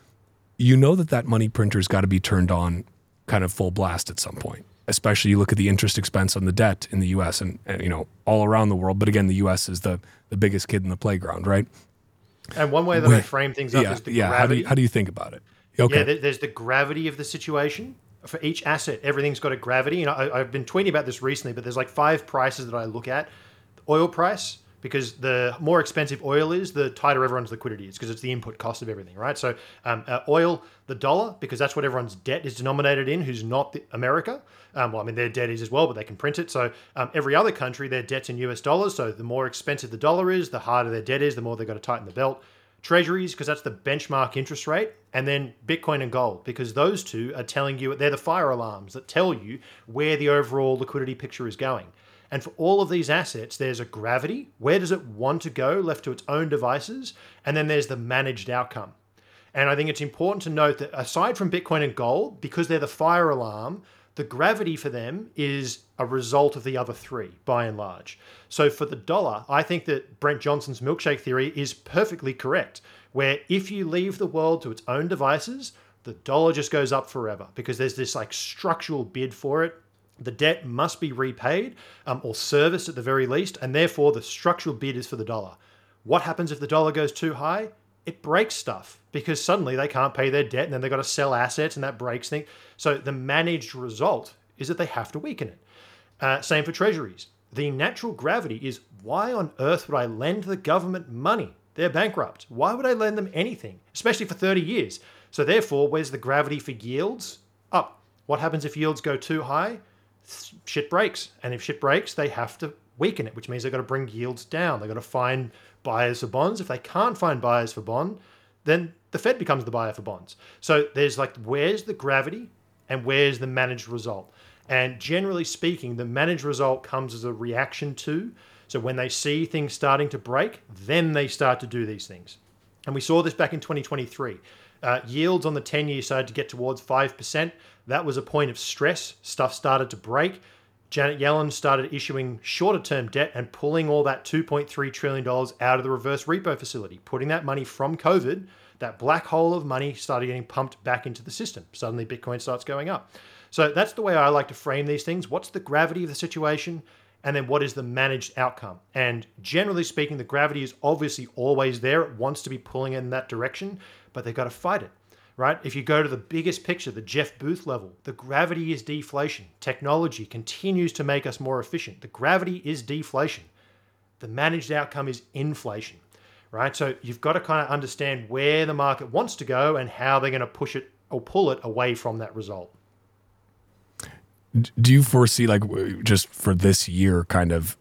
That money printer's got to be turned on kind of full blast at some point. Especially you look at the interest expense on the debt in the U.S. and all around the world. But again, the U.S. is the biggest kid in the playground, right? And one way that I frame things up is the gravity. How do you think about it? Okay. Yeah, there's the gravity of the situation. For each asset, everything's got a gravity. I've been tweeting about this recently, but there's like 5 prices that I look at. The oil price, because the more expensive oil is, the tighter everyone's liquidity is, because it's the input cost of everything, right? So oil, the dollar, because that's what everyone's debt is denominated in, who's not America. Their debt is as well, but they can print it. So every other country, their debt's in US dollars. So the more expensive the dollar is, the harder their debt is, the more they've got to tighten the belt. Treasuries, because that's the benchmark interest rate. And then Bitcoin and gold, because those two are telling you, they're the fire alarms that tell you where the overall liquidity picture is going. And for all of these assets, there's a gravity. Where does it want to go, left to its own devices? And then there's the managed outcome. And I think it's important to note that aside from Bitcoin and gold, because they're the fire alarm, the gravity for them is a result of the other 3, by and large. So for the dollar, I think that Brent Johnson's milkshake theory is perfectly correct, where if you leave the world to its own devices, the dollar just goes up forever because there's this like structural bid for it. The debt must be repaid or serviced at the very least, and therefore the structural bid is for the dollar. What happens if the dollar goes too high? It breaks stuff because suddenly they can't pay their debt and then they've got to sell assets and that breaks things. So the managed result is that they have to weaken it. Same for treasuries. The natural gravity is, why on earth would I lend the government money? They're bankrupt. Why would I lend them anything, especially for 30 years? So therefore, where's the gravity for yields? Up. What happens if yields go too high? Shit breaks. And if shit breaks, they have to weaken it, which means they've got to bring yields down. They've got to find buyers for bonds. If they can't find buyers for bond, then the Fed becomes the buyer for bonds. So there's like, where's the gravity and where's the managed result? And generally speaking, the managed result comes as a reaction to. So when they see things starting to break, then they start to do these things. And we saw this back in 2023. Yields on the 10-year started to get towards 5%. That was a point of stress. Stuff started to break. Janet Yellen started issuing shorter-term debt and pulling all that $2.3 trillion out of the reverse repo facility, putting that money from COVID, that black hole of money started getting pumped back into the system. Suddenly, Bitcoin starts going up. So that's the way I like to frame these things. What's the gravity of the situation? And then what is the managed outcome? And generally speaking, the gravity is obviously always there. It wants to be pulling in that direction, but they've got to fight it, right? If you go to the biggest picture, the Jeff Booth level, the gravity is deflation. Technology continues to make us more efficient. The gravity is deflation. The managed outcome is inflation, right? So you've got to kind of understand where the market wants to go and how they're going to push it or pull it away from that result. Do you foresee, like, just for this year, kind of,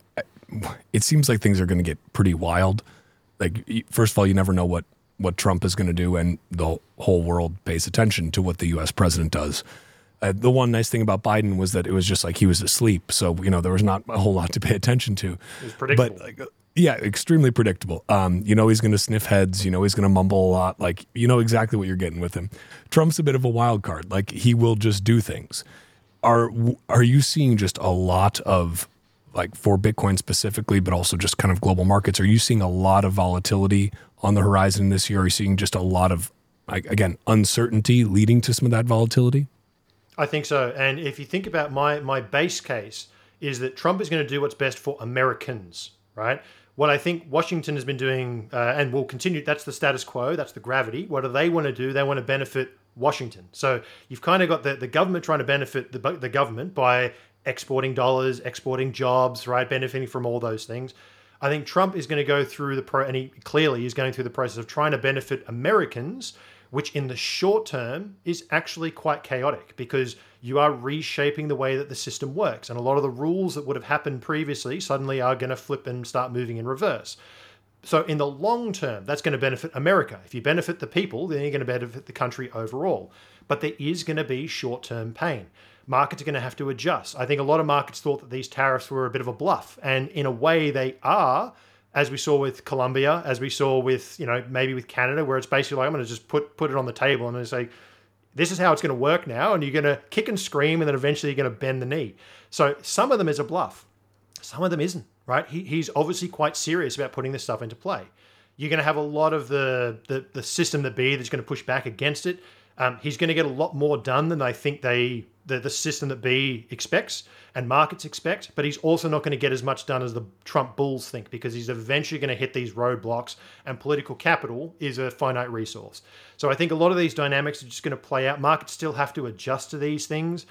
it seems like things are going to get pretty wild. Like, first of all, you never know what Trump is going to do, and the whole world pays attention to what the U.S. president does. The one nice thing about Biden was that it was just like he was asleep, so there was not a whole lot to pay attention to. It was predictable. But yeah, extremely predictable. He's going to sniff heads. He's going to mumble a lot. Like, exactly what you're getting with him. Trump's a bit of a wild card. Like, he will just do things. Are you seeing just a lot of, like, for Bitcoin specifically, but also just kind of global markets? Are you seeing a lot of volatility on the horizon this year? Are you seeing just a lot of, like, again, uncertainty leading to some of that volatility? I think so. And if you think about my base case is that Trump is going to do what's best for Americans, right? What I think Washington has been doing and will continue, that's the status quo, that's the gravity. What do they want to do? They want to benefit Washington. So you've kind of got the government trying to benefit the government by exporting dollars, exporting jobs, right? Benefiting from all those things. I think Trump is going to go through and he clearly is going through the process of trying to benefit Americans, which in the short term is actually quite chaotic because you are reshaping the way that the system works. And a lot of the rules that would have happened previously suddenly are going to flip and start moving in reverse. So in the long term, that's going to benefit America. If you benefit the people, then you're going to benefit the country overall. But there is going to be short-term pain. Markets are going to have to adjust. I think a lot of markets thought that these tariffs were a bit of a bluff. And in a way they are, as we saw with Colombia, as we saw with, maybe with Canada, where it's basically like, I'm going to just put it on the table and say, this is how it's going to work now. And you're going to kick and scream, and then eventually you're going to bend the knee. So some of them is a bluff. Some of them isn't, right? He's obviously quite serious about putting this stuff into play. You're going to have a lot of the system that be that's going to push back against it. He's going to get a lot more done than I think the system that be expects and markets expect, but he's also not going to get as much done as the Trump bulls think because he's eventually going to hit these roadblocks, and political capital is a finite resource. So I think a lot of these dynamics are just going to play out. Markets still have to adjust to these things.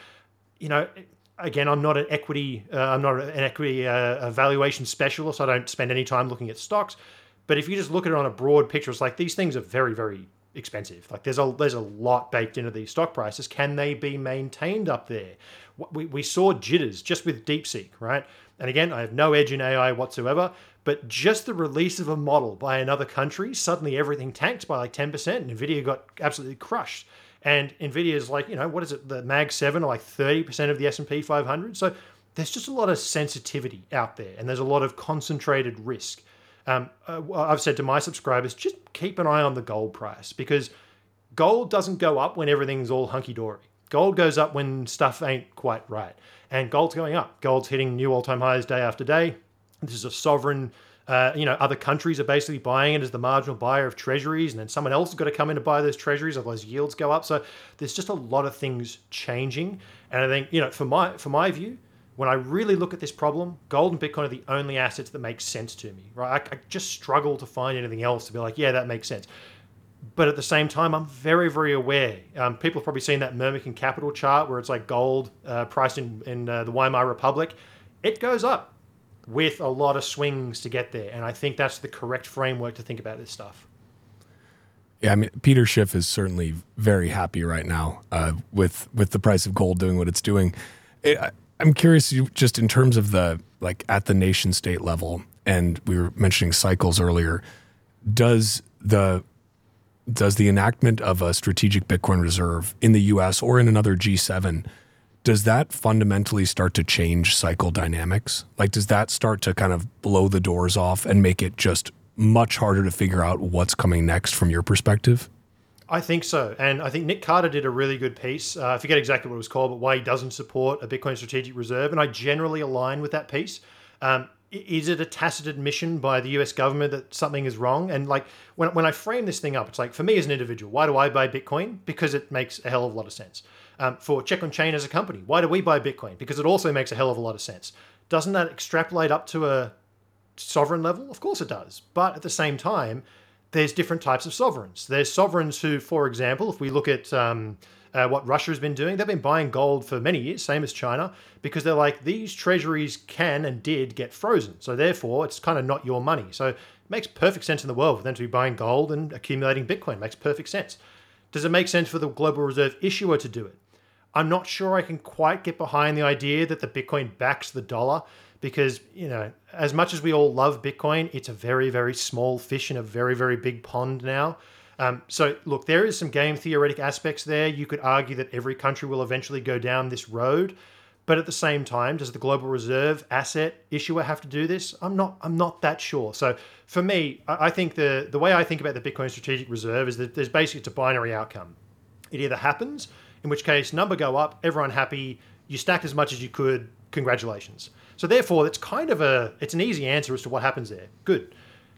Again, I'm not an equity valuation specialist. I don't spend any time looking at stocks. But if you just look at it on a broad picture, it's like these things are very, very expensive. Like there's a lot baked into these stock prices. Can they be maintained up there? We saw jitters just with DeepSeek, right? And again, I have no edge in AI whatsoever, but just the release of a model by another country, suddenly everything tanked by like 10%, and NVIDIA got absolutely crushed. And NVIDIA is like, what is it? The Mag 7 are like 30% of the S&P 500. So there's just a lot of sensitivity out there, and there's a lot of concentrated risk. I've said to my subscribers, just keep an eye on the gold price, because gold doesn't go up when everything's all hunky-dory. Gold goes up when stuff ain't quite right. And gold's going up. Gold's hitting new all-time highs day after day. This is a sovereign, other countries are basically buying it as the marginal buyer of treasuries, and then someone else has got to come in to buy those treasuries, otherwise yields go up. So there's just a lot of things changing. And I think, for my view, when I really look at this problem, gold and Bitcoin are the only assets that make sense to me, right? I just struggle to find anything else to be like, yeah, that makes sense. But at the same time, I'm very, very aware. People have probably seen that Murmichin Capital chart where it's like gold priced in the Weimar Republic. It goes up with a lot of swings to get there. And I think that's the correct framework to think about this stuff. Yeah, I mean, Peter Schiff is certainly very happy right now with the price of gold doing what it's doing. I'm curious, just in terms of at the nation state level, and we were mentioning cycles earlier, does the enactment of a strategic Bitcoin reserve in the US or in another G7, does that fundamentally start to change cycle dynamics? Like, does that start to kind of blow the doors off and make it just much harder to figure out what's coming next from your perspective? I think so. And I think Nick Carter did a really good piece. I forget exactly what it was called, but why he doesn't support a Bitcoin strategic reserve. And I generally align with that piece. Is it a tacit admission by the US government that something is wrong? And like when I frame this thing up, it's like, for me as an individual, why do I buy Bitcoin? Because it makes a hell of a lot of sense. For Check on Chain as a company, why do we buy Bitcoin? Because it also makes a hell of a lot of sense. Doesn't that extrapolate up to a sovereign level? Of course it does. But at the same time, there's different types of sovereigns. There's sovereigns who, for example, if we look at what Russia has been doing, they've been buying gold for many years, same as China, because they're like, these treasuries can and did get frozen. So therefore, it's kind of not your money. So it makes perfect sense in the world for them to be buying gold and accumulating Bitcoin. It makes perfect sense. Does it make sense for the global reserve issuer to do it? I'm not sure I can quite get behind the idea that the Bitcoin backs the dollar because, as much as we all love Bitcoin, it's a very, very small fish in a very, very big pond now. So look, there is some game theoretic aspects there. You could argue that every country will eventually go down this road. But at the same time, does the global reserve asset issuer have to do this? I'm not that sure. So for me, I think the way I think about the Bitcoin strategic reserve is that there's basically it's a binary outcome. It either happens, in which case number go up, everyone happy, you stacked as much as you could, congratulations. So therefore, it's an easy answer as to what happens there. Good.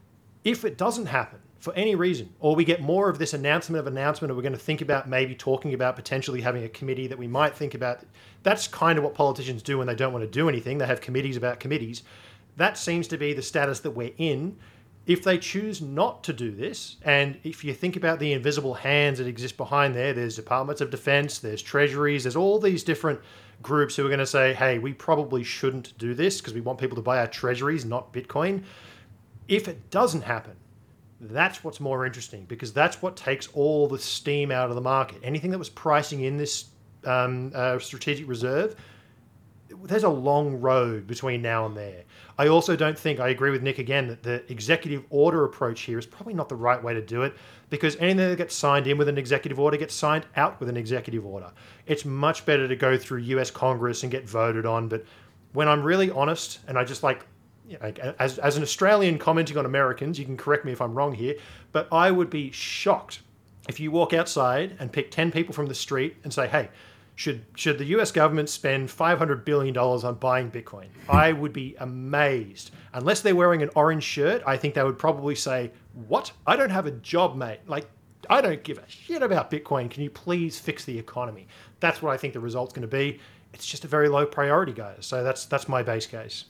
If it doesn't happen for any reason, or we get more of this announcement, or we're going to think about maybe talking about potentially having a committee that we might think about. That's kind of what politicians do when they don't want to do anything. They have committees about committees. That seems to be the status that we're in. If they choose not to do this, and if you think about the invisible hands that exist behind there's departments of defense, there's treasuries, there's all these different groups who are going to say, hey, we probably shouldn't do this because we want people to buy our treasuries, not Bitcoin. If it doesn't happen, that's what's more interesting because that's what takes all the steam out of the market. Anything that was pricing in this strategic reserve, there's a long road between now and there. I also don't think, I agree with Nick again, that the executive order approach here is probably not the right way to do it because anything that gets signed in with an executive order gets signed out with an executive order. It's much better to go through US Congress and get voted on. But when I'm really honest, and I just like, as an Australian commenting on Americans, you can correct me if I'm wrong here, but I would be shocked if you walk outside and pick 10 people from the street and say, hey, should the US government spend $500 billion on buying Bitcoin? I would be amazed. Unless they're wearing an orange shirt, I think they would probably say, what? I don't have a job, mate. Like, I don't give a shit about Bitcoin. Can you please fix the economy? That's what I think the result's going to be. It's just a very low priority, guys. So that's my base case.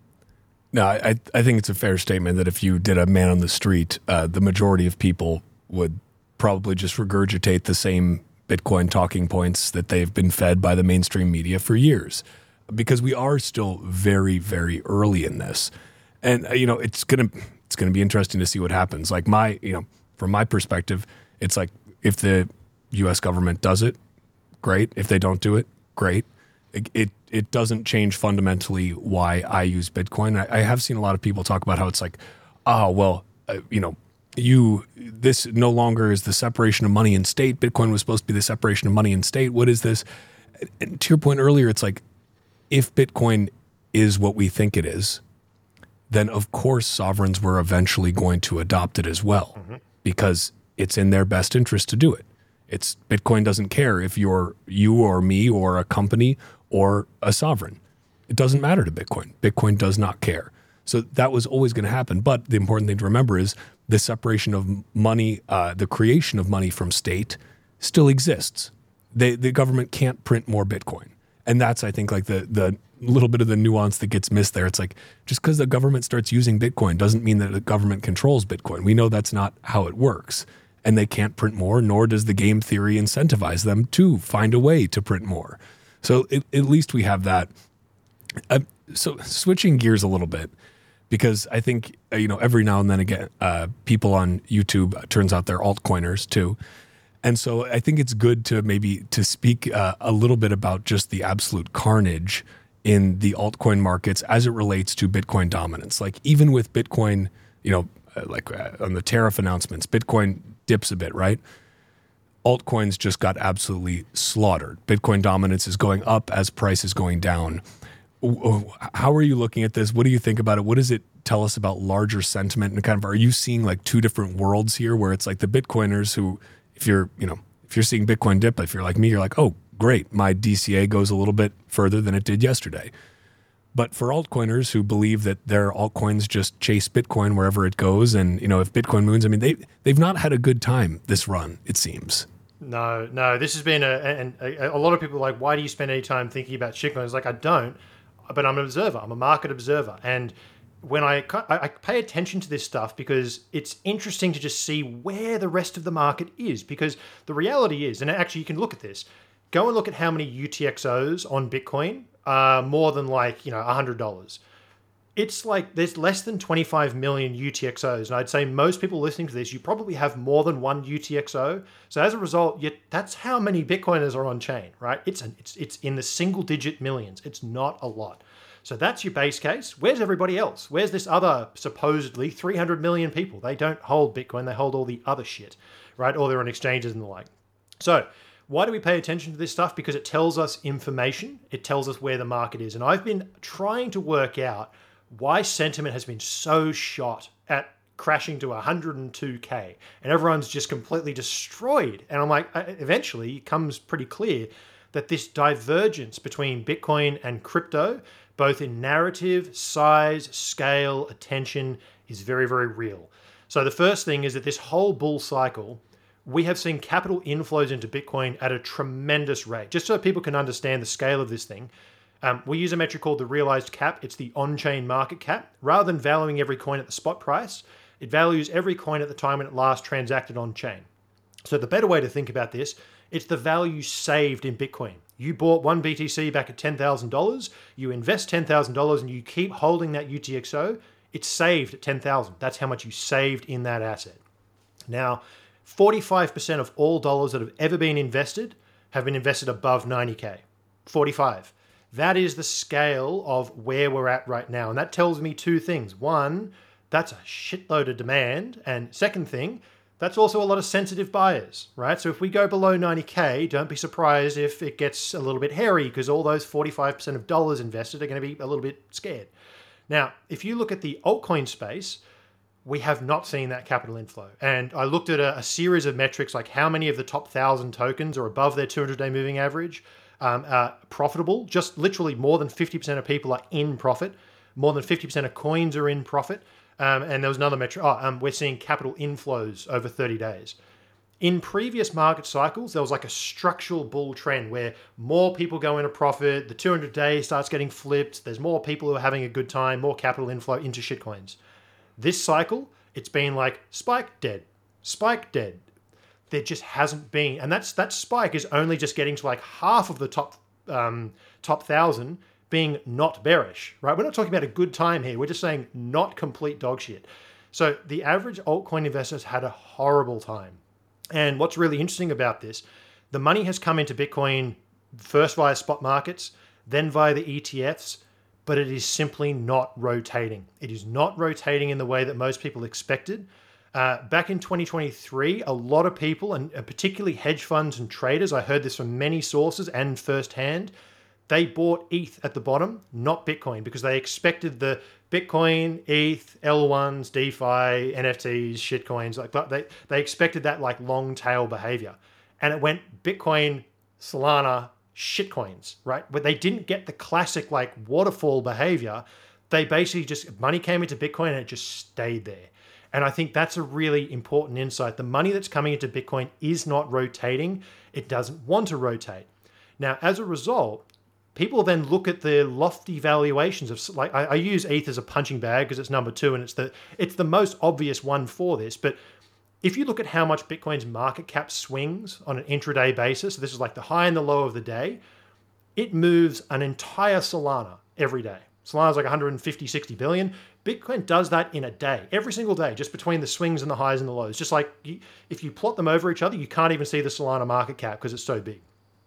No, I think it's a fair statement that if you did a man on the street, the majority of people would probably just regurgitate the same Bitcoin talking points that they've been fed by the mainstream media for years, because we are still very, very early in this. And, it's going to be interesting to see what happens. Like from my perspective, it's like if the U.S. government does it, great. If they don't do it, great. It doesn't change fundamentally why I use Bitcoin. I have seen a lot of people talk about how it's like, this no longer is the separation of money and state. Bitcoin was supposed to be the separation of money and state. What is this? And to your point earlier, it's like, if Bitcoin is what we think it is, then of course sovereigns were eventually going to adopt it as well, because it's in their best interest to do it. Bitcoin doesn't care if you're you or me or a company or a sovereign. It doesn't matter to Bitcoin. Bitcoin does not care. So that was always going to happen. But the important thing to remember is the separation of money, the creation of money from state still exists. The government can't print more Bitcoin. And that's, I think, like the little bit of the nuance that gets missed there. It's like, just because the government starts using Bitcoin doesn't mean that the government controls Bitcoin. We know that's not how it works. And they can't print more, nor does the game theory incentivize them to find a way to print more. So at least we have that. So switching gears a little bit, because I think, every now and then again, people on YouTube, turns out they're altcoiners too. And so I think it's good to speak a little bit about just the absolute carnage in the altcoin markets as it relates to Bitcoin dominance. Like even with Bitcoin, on the tariff announcements, Bitcoin dips a bit, right? Altcoins just got absolutely slaughtered. Bitcoin dominance is going up as price is going down. How are you looking at this? What do you think about it? What does it tell us about larger sentiment? And kind of, are you seeing like two different worlds here where it's like the Bitcoiners who, if you're seeing Bitcoin dip, if you're like me, you're like, oh, great, my DCA goes a little bit further than it did yesterday. But for altcoiners who believe that their altcoins just chase Bitcoin wherever it goes, and if Bitcoin moons, I mean, they've not had a good time this run, it seems. No, this has been a lot of people are like, why do you spend any time thinking about shitcoins? It's like, I don't, but I'm an observer. I'm a market observer. And when I pay attention to this stuff because it's interesting to just see where the rest of the market is. Because the reality is, and actually you can look at this, go and look at how many UTXOs on Bitcoin are more than like, $100. It's like there's less than 25 million UTXOs. And I'd say most people listening to this, you probably have more than one UTXO. So as a result, that's how many Bitcoiners are on chain, right? It's in the single digit millions. It's not a lot. So that's your base case. Where's everybody else? Where's this other supposedly 300 million people? They don't hold Bitcoin. They hold all the other shit, right? Or they're on exchanges and the like. So why do we pay attention to this stuff? Because it tells us information. It tells us where the market is. And I've been trying to work out why sentiment has been so shot at crashing to 102K and everyone's just completely destroyed. And I'm like, eventually it comes pretty clear that this divergence between Bitcoin and crypto, both in narrative, size, scale, attention, is very, very real. So the first thing is that this whole bull cycle, we have seen capital inflows into Bitcoin at a tremendous rate. Just so people can understand the scale of this thing, we use a metric called the realized cap. It's the on-chain market cap. Rather than valuing every coin at the spot price, it values every coin at the time when it last transacted on-chain. So the better way to think about this, it's the value saved in Bitcoin. You bought one BTC back at $10,000, you invest $10,000 and you keep holding that UTXO, it's saved at $10,000. That's how much you saved in that asset. Now, 45% of all dollars that have ever been invested have been invested above 90K. 45. That is the scale of where we're at right now. And that tells me two things. One, that's a shitload of demand. And second thing, that's also a lot of sensitive buyers, right? So if we go below 90K, don't be surprised if it gets a little bit hairy because all those 45% of dollars invested are going to be a little bit scared. Now, if you look at the altcoin space, we have not seen that capital inflow. And I looked at a series of metrics like how many of the top 1,000 tokens are above their 200-day moving average, profitable. Just literally more than 50% of people are in profit. More than 50% of coins are in profit. And there was another metric. We're seeing capital inflows over 30 days. In previous market cycles, there was like a structural bull trend where more people go into profit, the 200-day starts getting flipped, there's more people who are having a good time, more capital inflow into shitcoins. This cycle, it's been like spike, dead, spike, dead. There just hasn't been, and that spike is only just getting to like half of the top 1,000 being not bearish, right? We're not talking about a good time here. We're just saying not complete dog shit. So the average altcoin investor's had a horrible time. And what's really interesting about this, the money has come into Bitcoin first via spot markets, then via the ETFs, but it is simply not rotating. It is not rotating in the way that most people expected. Back in 2023, a lot of people, and particularly hedge funds and traders, I heard this from many sources and firsthand, they bought ETH at the bottom, not Bitcoin, because they expected the Bitcoin, ETH, L1s, DeFi, NFTs, shitcoins, they expected that like long tail behavior. And it went Bitcoin, Solana, shitcoins, right? But they didn't get the classic like waterfall behavior. They basically just, money came into Bitcoin and it just stayed there. And I think that's a really important insight. The money that's coming into Bitcoin is not rotating. It doesn't want to rotate. Now, as a result, people then look at the lofty valuations of, like, I use ETH as a punching bag because it's number 2 and it's the most obvious one for this. But if you look at how much Bitcoin's market cap swings on an intraday basis, so this is like the high and the low of the day, it moves an entire Solana every day. Solana's like 150, 60 billion. Bitcoin does that in a day, every single day, just between the swings and the highs and the lows. Just like if you plot them over each other, you can't even see the Solana market cap because it's so big.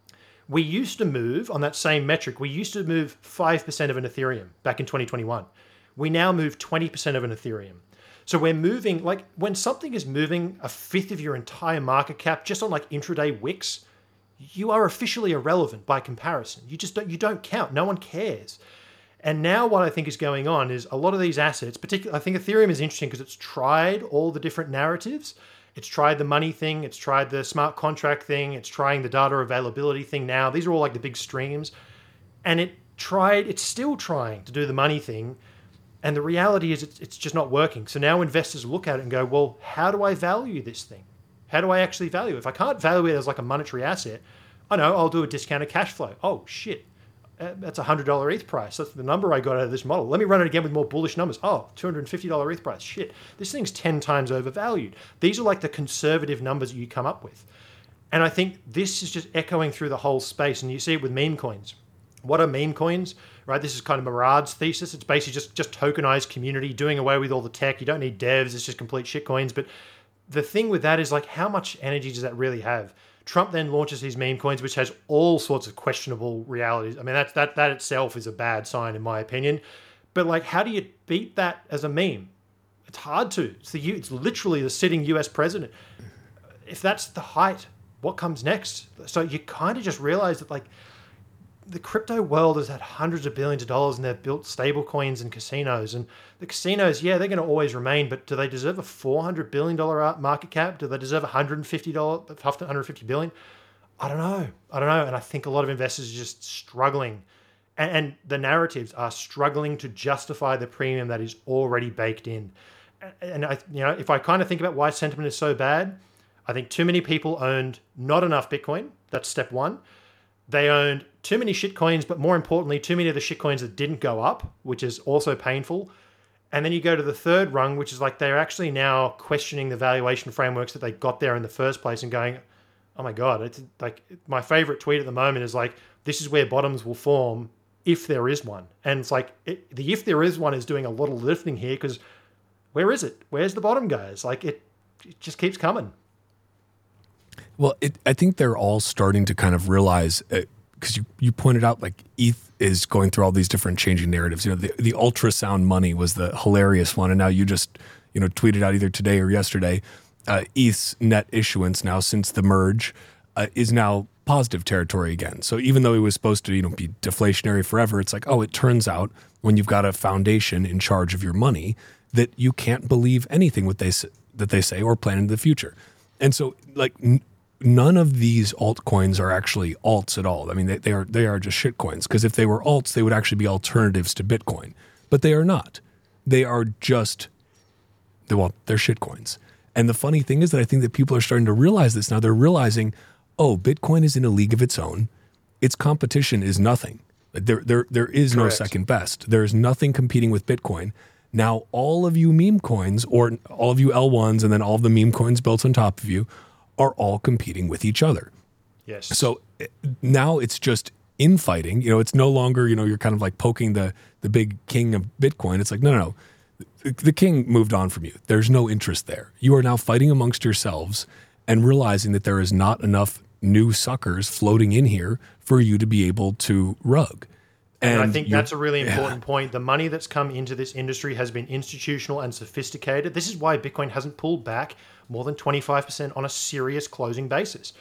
We used to move on that same metric. We used to move 5% of an Ethereum back in 2021. We now move 20% of an Ethereum. So we're moving, like when something is moving a fifth of your entire market cap just on like intraday wicks, you are officially irrelevant by comparison. You don't count. No one cares. And now what I think is going on is a lot of these assets, particularly, I think Ethereum is interesting because it's tried all the different narratives. It's tried the money thing. It's tried the smart contract thing. It's trying the data availability thing now. These are all like the big streams. And it's still trying to do the money thing. And the reality is it's just not working. So now investors look at it and go, well, how do I value this thing? How do I actually value it? If I can't value it as like a monetary asset, I know I'll do a discounted cash flow. Oh, shit. That's a $100 ETH price. That's the number I got out of this model. Let me run it again with more bullish numbers. Oh, $250 ETH price. Shit, this thing's 10 times overvalued. These are like the conservative numbers you come up with. And I think this is just echoing through the whole space. And you see it with meme coins. What are meme coins? Right? This is kind of Murad's thesis. It's basically just tokenized community, doing away with all the tech. You don't need devs. It's just complete shit coins. But the thing with that is like, how much energy does that really have? Trump then launches these meme coins, which has all sorts of questionable realities. I mean, that itself is a bad sign, in my opinion. But like, how do you beat that as a meme? It's hard to. It's literally the sitting US president. If that's the height, what comes next? So you kind of just realize that like the crypto world has had hundreds of billions of dollars and they've built stable coins and casinos. And the casinos, yeah, they're going to always remain, but do they deserve a $400 billion market cap? Do they deserve $150 billion? I don't know. And I think a lot of investors are just struggling. And the narratives are struggling to justify the premium that is already baked in. And if I kind of think about why sentiment is so bad, I think too many people owned not enough Bitcoin. That's step one. They owned too many shitcoins, but more importantly, too many of the shitcoins that didn't go up, which is also painful. And then you go to the third rung, which is like they're actually now questioning the valuation frameworks that they got there in the first place and going, oh my God, it's like my favorite tweet at the moment is like, this is where bottoms will form if there is one. And it's like, the if there is one is doing a lot of lifting here because where is it? Where's the bottom, guys? Like it just keeps coming. Well, I think they're all starting to kind of realize, because you pointed out like ETH is going through all these different changing narratives. You know, the ultrasound money was the hilarious one, and now you just tweeted out either today or yesterday, ETH's net issuance now since the merge is now positive territory again. So even though it was supposed to be deflationary forever, it's like, oh, it turns out when you've got a foundation in charge of your money that you can't believe anything that they say or plan in the future. And so, like, none of these altcoins are actually alts at all. I mean, they are just shit coins. Because if they were alts, they would actually be alternatives to Bitcoin. But they are not. They are just, they're shit coins. And the funny thing is that I think that people are starting to realize this now. They're realizing, oh, Bitcoin is in a league of its own. Its competition is nothing. There is no second best. There is nothing competing with Bitcoin. Now, all of you meme coins, or all of you L1s, and then all of the meme coins built on top of you, are all competing with each other. Yes. So now it's just infighting. It's no longer, you're kind of like poking the big king of Bitcoin. It's like, no. The king moved on from you. There's no interest there. You are now fighting amongst yourselves and realizing that there is not enough new suckers floating in here for you to be able to rug. And I think that's a really important point. The money that's come into this industry has been institutional and sophisticated. This is why Bitcoin hasn't pulled back more than 25% on a serious closing basis.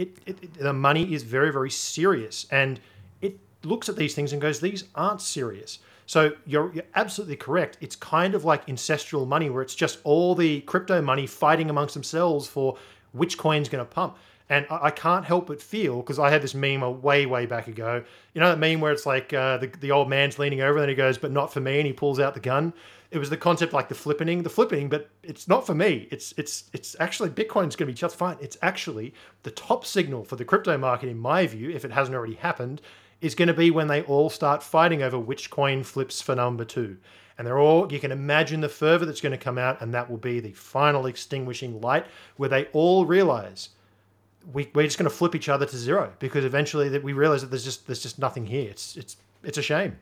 The money is very, very serious. And it looks at these things and goes, these aren't serious. So you're absolutely correct. It's kind of like ancestral money where it's just all the crypto money fighting amongst themselves for which coin's going to pump. And I can't help but feel, because I had this meme way, way back ago. You know that meme where it's like the old man's leaning over and then he goes, but not for me, and he pulls out the gun? It was the concept like the flippening, but it's not for me. It's actually, Bitcoin's going to be just fine. It's actually the top signal for the crypto market, in my view, if it hasn't already happened, is going to be when they all start fighting over which coin flips for number two. And you can imagine the fervor that's going to come out, and that will be the final extinguishing light where they all realize we're just going to flip each other to zero, because eventually we realize that there's just nothing here. It's a shame.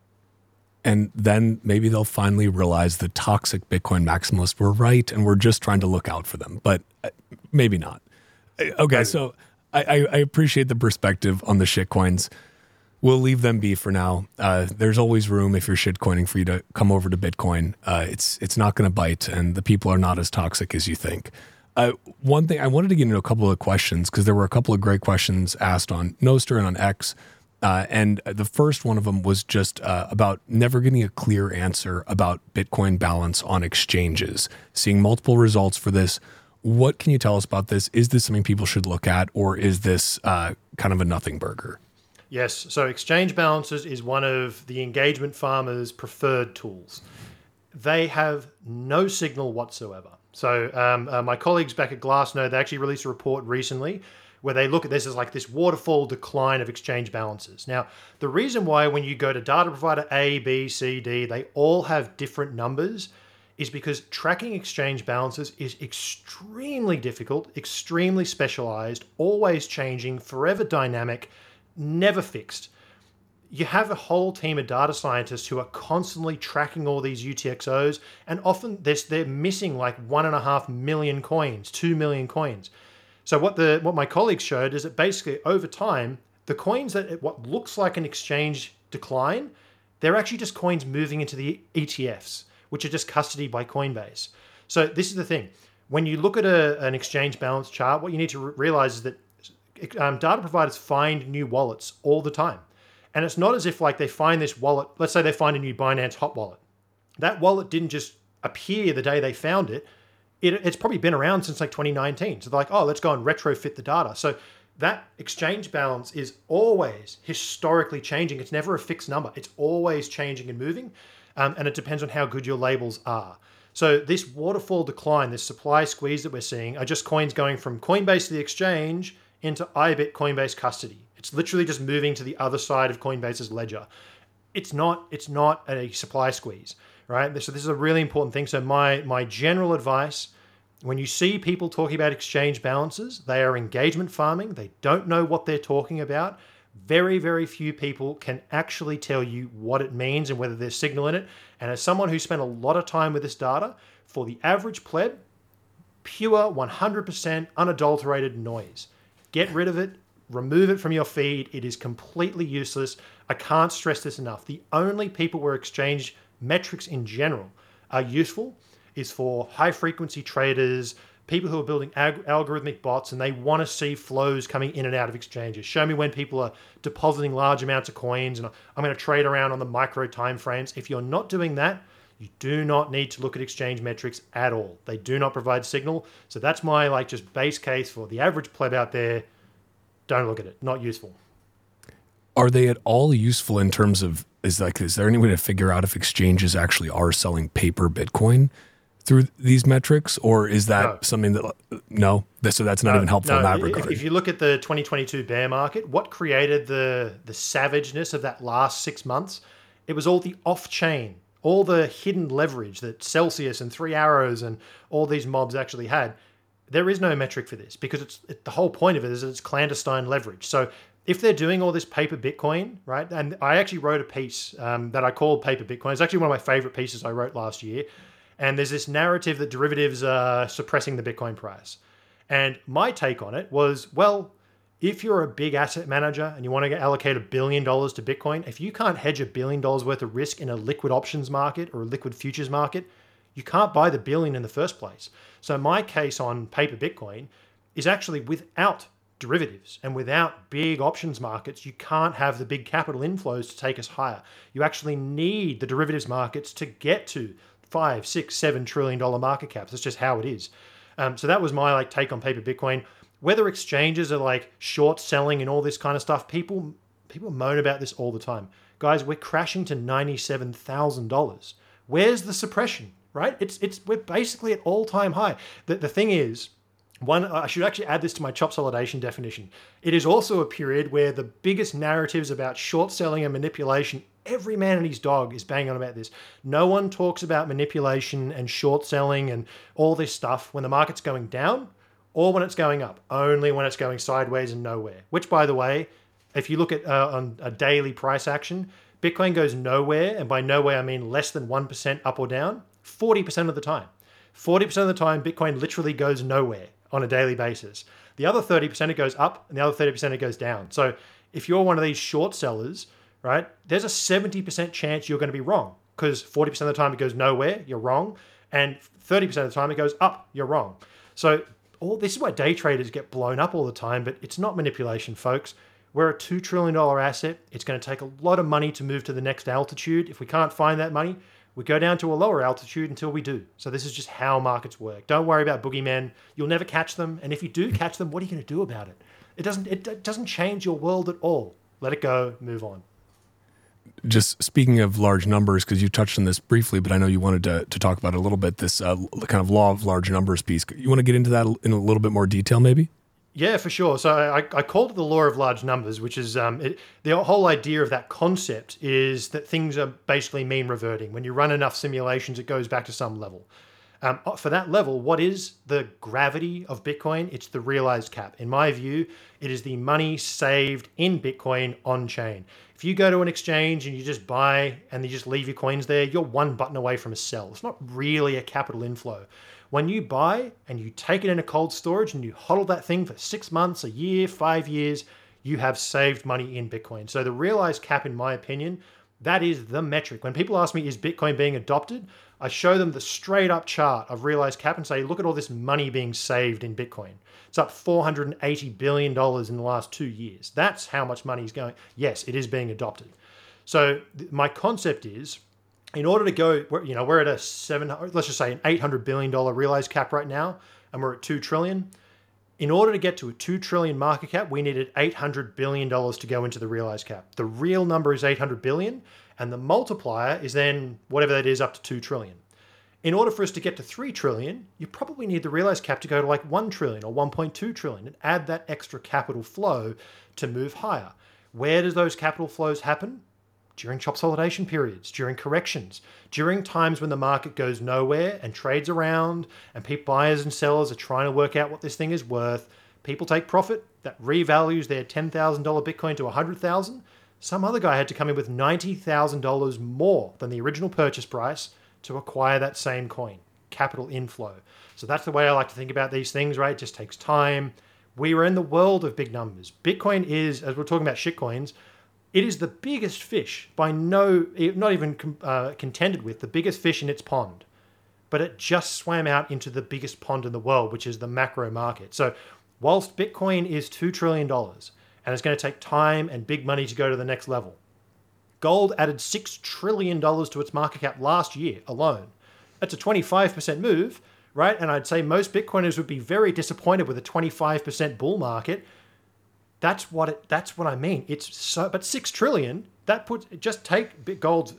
And then maybe they'll finally realize the toxic Bitcoin maximalists were right, and we're just trying to look out for them. But maybe not. Okay, so I appreciate the perspective on the shitcoins. We'll leave them be for now. There's always room, if you're shitcoining, for you to come over to Bitcoin. It's not going to bite, and the people are not as toxic as you think. One thing, I wanted to get into a couple of questions, because there were a couple of great questions asked on Nostr and on X. And the first one of them was just about never getting a clear answer about Bitcoin balance on exchanges, seeing multiple results for this. What can you tell us about this? Is this something people should look at, or is this kind of a nothing burger? Yes. So exchange balances is one of the engagement farmers' preferred tools. They have no signal whatsoever. So my colleagues back at Glassnode, they actually released a report recently where they look at this as like this waterfall decline of exchange balances. Now, the reason why when you go to data provider A, B, C, D, they all have different numbers is because tracking exchange balances is extremely difficult, extremely specialized, always changing, forever dynamic, never fixed. You have a whole team of data scientists who are constantly tracking all these UTXOs, and often they're missing like 1.5 million coins, 2 million coins. So what my colleagues showed is that basically over time, the coins that what looks like an exchange decline, they're actually just coins moving into the ETFs, which are just custody by Coinbase. So this is the thing. When you look at an exchange balance chart, what you need to realize is that data providers find new wallets all the time. And it's not as if like they find this wallet, let's say they find a new Binance hot wallet. That wallet didn't just appear the day they found it. It's probably been around since like 2019. So they're like, oh, let's go and retrofit the data. So that exchange balance is always historically changing. It's never a fixed number. It's always changing and moving. And it depends on how good your labels are. So this waterfall decline, this supply squeeze that we're seeing are just coins going from Coinbase to the exchange into IBIT Coinbase custody. It's literally just moving to the other side of Coinbase's ledger. It's not a supply squeeze, right? So this is a really important thing. So my general advice, when you see people talking about exchange balances, they are engagement farming. They don't know what they're talking about. Very, very few people can actually tell you what it means and whether there's signal in it. And as someone who spent a lot of time with this data, for the average pleb, pure 100% unadulterated noise. Get rid of it. Remove it from your feed. It is completely useless. I can't stress this enough. The only people where exchange metrics in general are useful is for high frequency traders, people who are building algorithmic bots, and they want to see flows coming in and out of exchanges. Show me when people are depositing large amounts of coins, and I'm going to trade around on the micro time frames. If you're not doing that, you do not need to look at exchange metrics at all. They do not provide signal. So that's my just base case for the average pleb out there. Don't look at it. Not useful. Are they at all useful in terms of, is there any way to figure out if exchanges actually are selling paper Bitcoin through these metrics, or is that something that, so that's not even helpful in that regard? If you look at the 2022 bear market, what created the savageness of that last 6 months? It was all the off-chain, all the hidden leverage that Celsius and Three Arrows and all these mobs actually had. There is no metric for this because the whole point of it is that it's clandestine leverage. So if they're doing all this paper Bitcoin, right? And I actually wrote a piece that I called Paper Bitcoin. It's actually one of my favorite pieces I wrote last year. And there's this narrative that derivatives are suppressing the Bitcoin price. And my take on it was, well, if you're a big asset manager and you want to allocate $1 billion to Bitcoin, if you can't hedge $1 billion worth of risk in a liquid options market or a liquid futures market, you can't buy the billion in the first place. So my case on paper Bitcoin is actually without derivatives and without big options markets, you can't have the big capital inflows to take us higher. You actually need the derivatives markets to get to $5, $6, $7 trillion market caps. That's just how it is. So that was my take on paper Bitcoin. Whether exchanges are short selling and all this kind of stuff, people moan about this all the time. Guys, we're crashing to $97,000. Where's the suppression, right? We're basically at all-time high. The thing is, I should actually add this to my Chopsolidation definition. It is also a period where the biggest narratives about short selling and manipulation, every man and his dog is banging on about this. No one talks about manipulation and short selling and all this stuff when the market's going down or when it's going up, only when it's going sideways and nowhere. Which, by the way, if you look at on a daily price action, Bitcoin goes nowhere, and by nowhere I mean less than 1% up or down, 40% of the time. 40% of the time, Bitcoin literally goes nowhere on a daily basis. The other 30% it goes up, and the other 30% it goes down. So if you're one of these short sellers, right, there's a 70% chance you're going to be wrong, because 40% of the time it goes nowhere, you're wrong, and 30% of the time it goes up, you're wrong. So this is why day traders get blown up all the time, but it's not manipulation, folks. We're a $2 trillion asset. It's going to take a lot of money to move to the next altitude. If we can't find that money, we go down to a lower altitude until we do. So this is just how markets work. Don't worry about boogeymen. You'll never catch them. And if you do catch them, what are you going to do about it? It doesn't change your world at all. Let it go. Move on. Just speaking of large numbers, because you touched on this briefly, but I know you wanted to talk about it a little bit, this kind of law of large numbers piece. You want to get into that in a little bit more detail, maybe? Yeah, for sure. So I called it the law of large numbers, which is the whole idea of that concept is that things are basically mean reverting. When you run enough simulations, it goes back to some level. For that level, what is the gravity of Bitcoin? It's the realized cap. In my view, it is the money saved in Bitcoin on chain. If you go to an exchange and you just buy and you just leave your coins there, you're one button away from a sell. It's not really a capital inflow. When you buy and you take it into cold storage and you hodl that thing for 6 months, a year, 5 years, you have saved money in Bitcoin. So the realized cap, in my opinion, that is the metric. When people ask me, is Bitcoin being adopted? I show them the straight up chart of realized cap and say, look at all this money being saved in Bitcoin. It's up $480 billion in the last 2 years. That's how much money is going. Yes, it is being adopted. So my concept is, in order to go, we're at let's just say an $800 billion realized cap right now, and we're at 2 trillion. In order to get to a 2 trillion market cap, we needed $800 billion to go into the realized cap. The real number is 800 billion, and the multiplier is then whatever that is up to 2 trillion. In order for us to get to 3 trillion, you probably need the realized cap to go to like 1 trillion or 1.2 trillion and add that extra capital flow to move higher. Where does those capital flows happen? During chopsolidation periods, during corrections, during times when the market goes nowhere and trades around and buyers and sellers are trying to work out what this thing is worth. People take profit, that revalues their $10,000 Bitcoin to $100,000. Some other guy had to come in with $90,000 more than the original purchase price to acquire that same coin. Capital inflow. So that's the way I like to think about these things, right? It just takes time. We are in the world of big numbers. Bitcoin is, as we're talking about shitcoins, it is the biggest fish by not even contended with, the biggest fish in its pond. But it just swam out into the biggest pond in the world, which is the macro market. So whilst Bitcoin is $2 trillion, and it's going to take time and big money to go to the next level, gold added $6 trillion to its market cap last year alone. That's a 25% move, right? And I'd say most Bitcoiners would be very disappointed with a 25% bull market. That's what I mean. But 6 trillion, just take gold's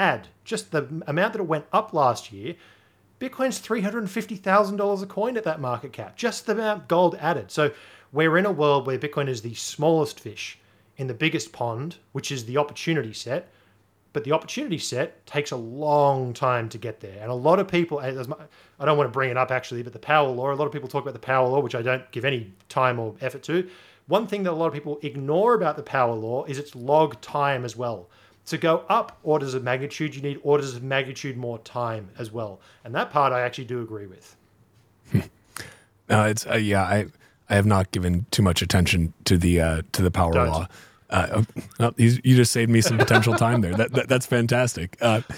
just the amount that it went up last year. Bitcoin's $350,000 a coin at that market cap, just the amount gold added. So we're in a world where Bitcoin is the smallest fish in the biggest pond, which is the opportunity set. But the opportunity set takes a long time to get there. And a lot of people, I don't want to bring it up actually, but the power law, a lot of people talk about the power law, which I don't give any time or effort to. One thing that a lot of people ignore about the power law is its log time as well. To go up orders of magnitude, you need orders of magnitude more time as well. And that part I actually do agree with. I have not given too much attention to the power law. You just saved me some potential time there. That's fantastic.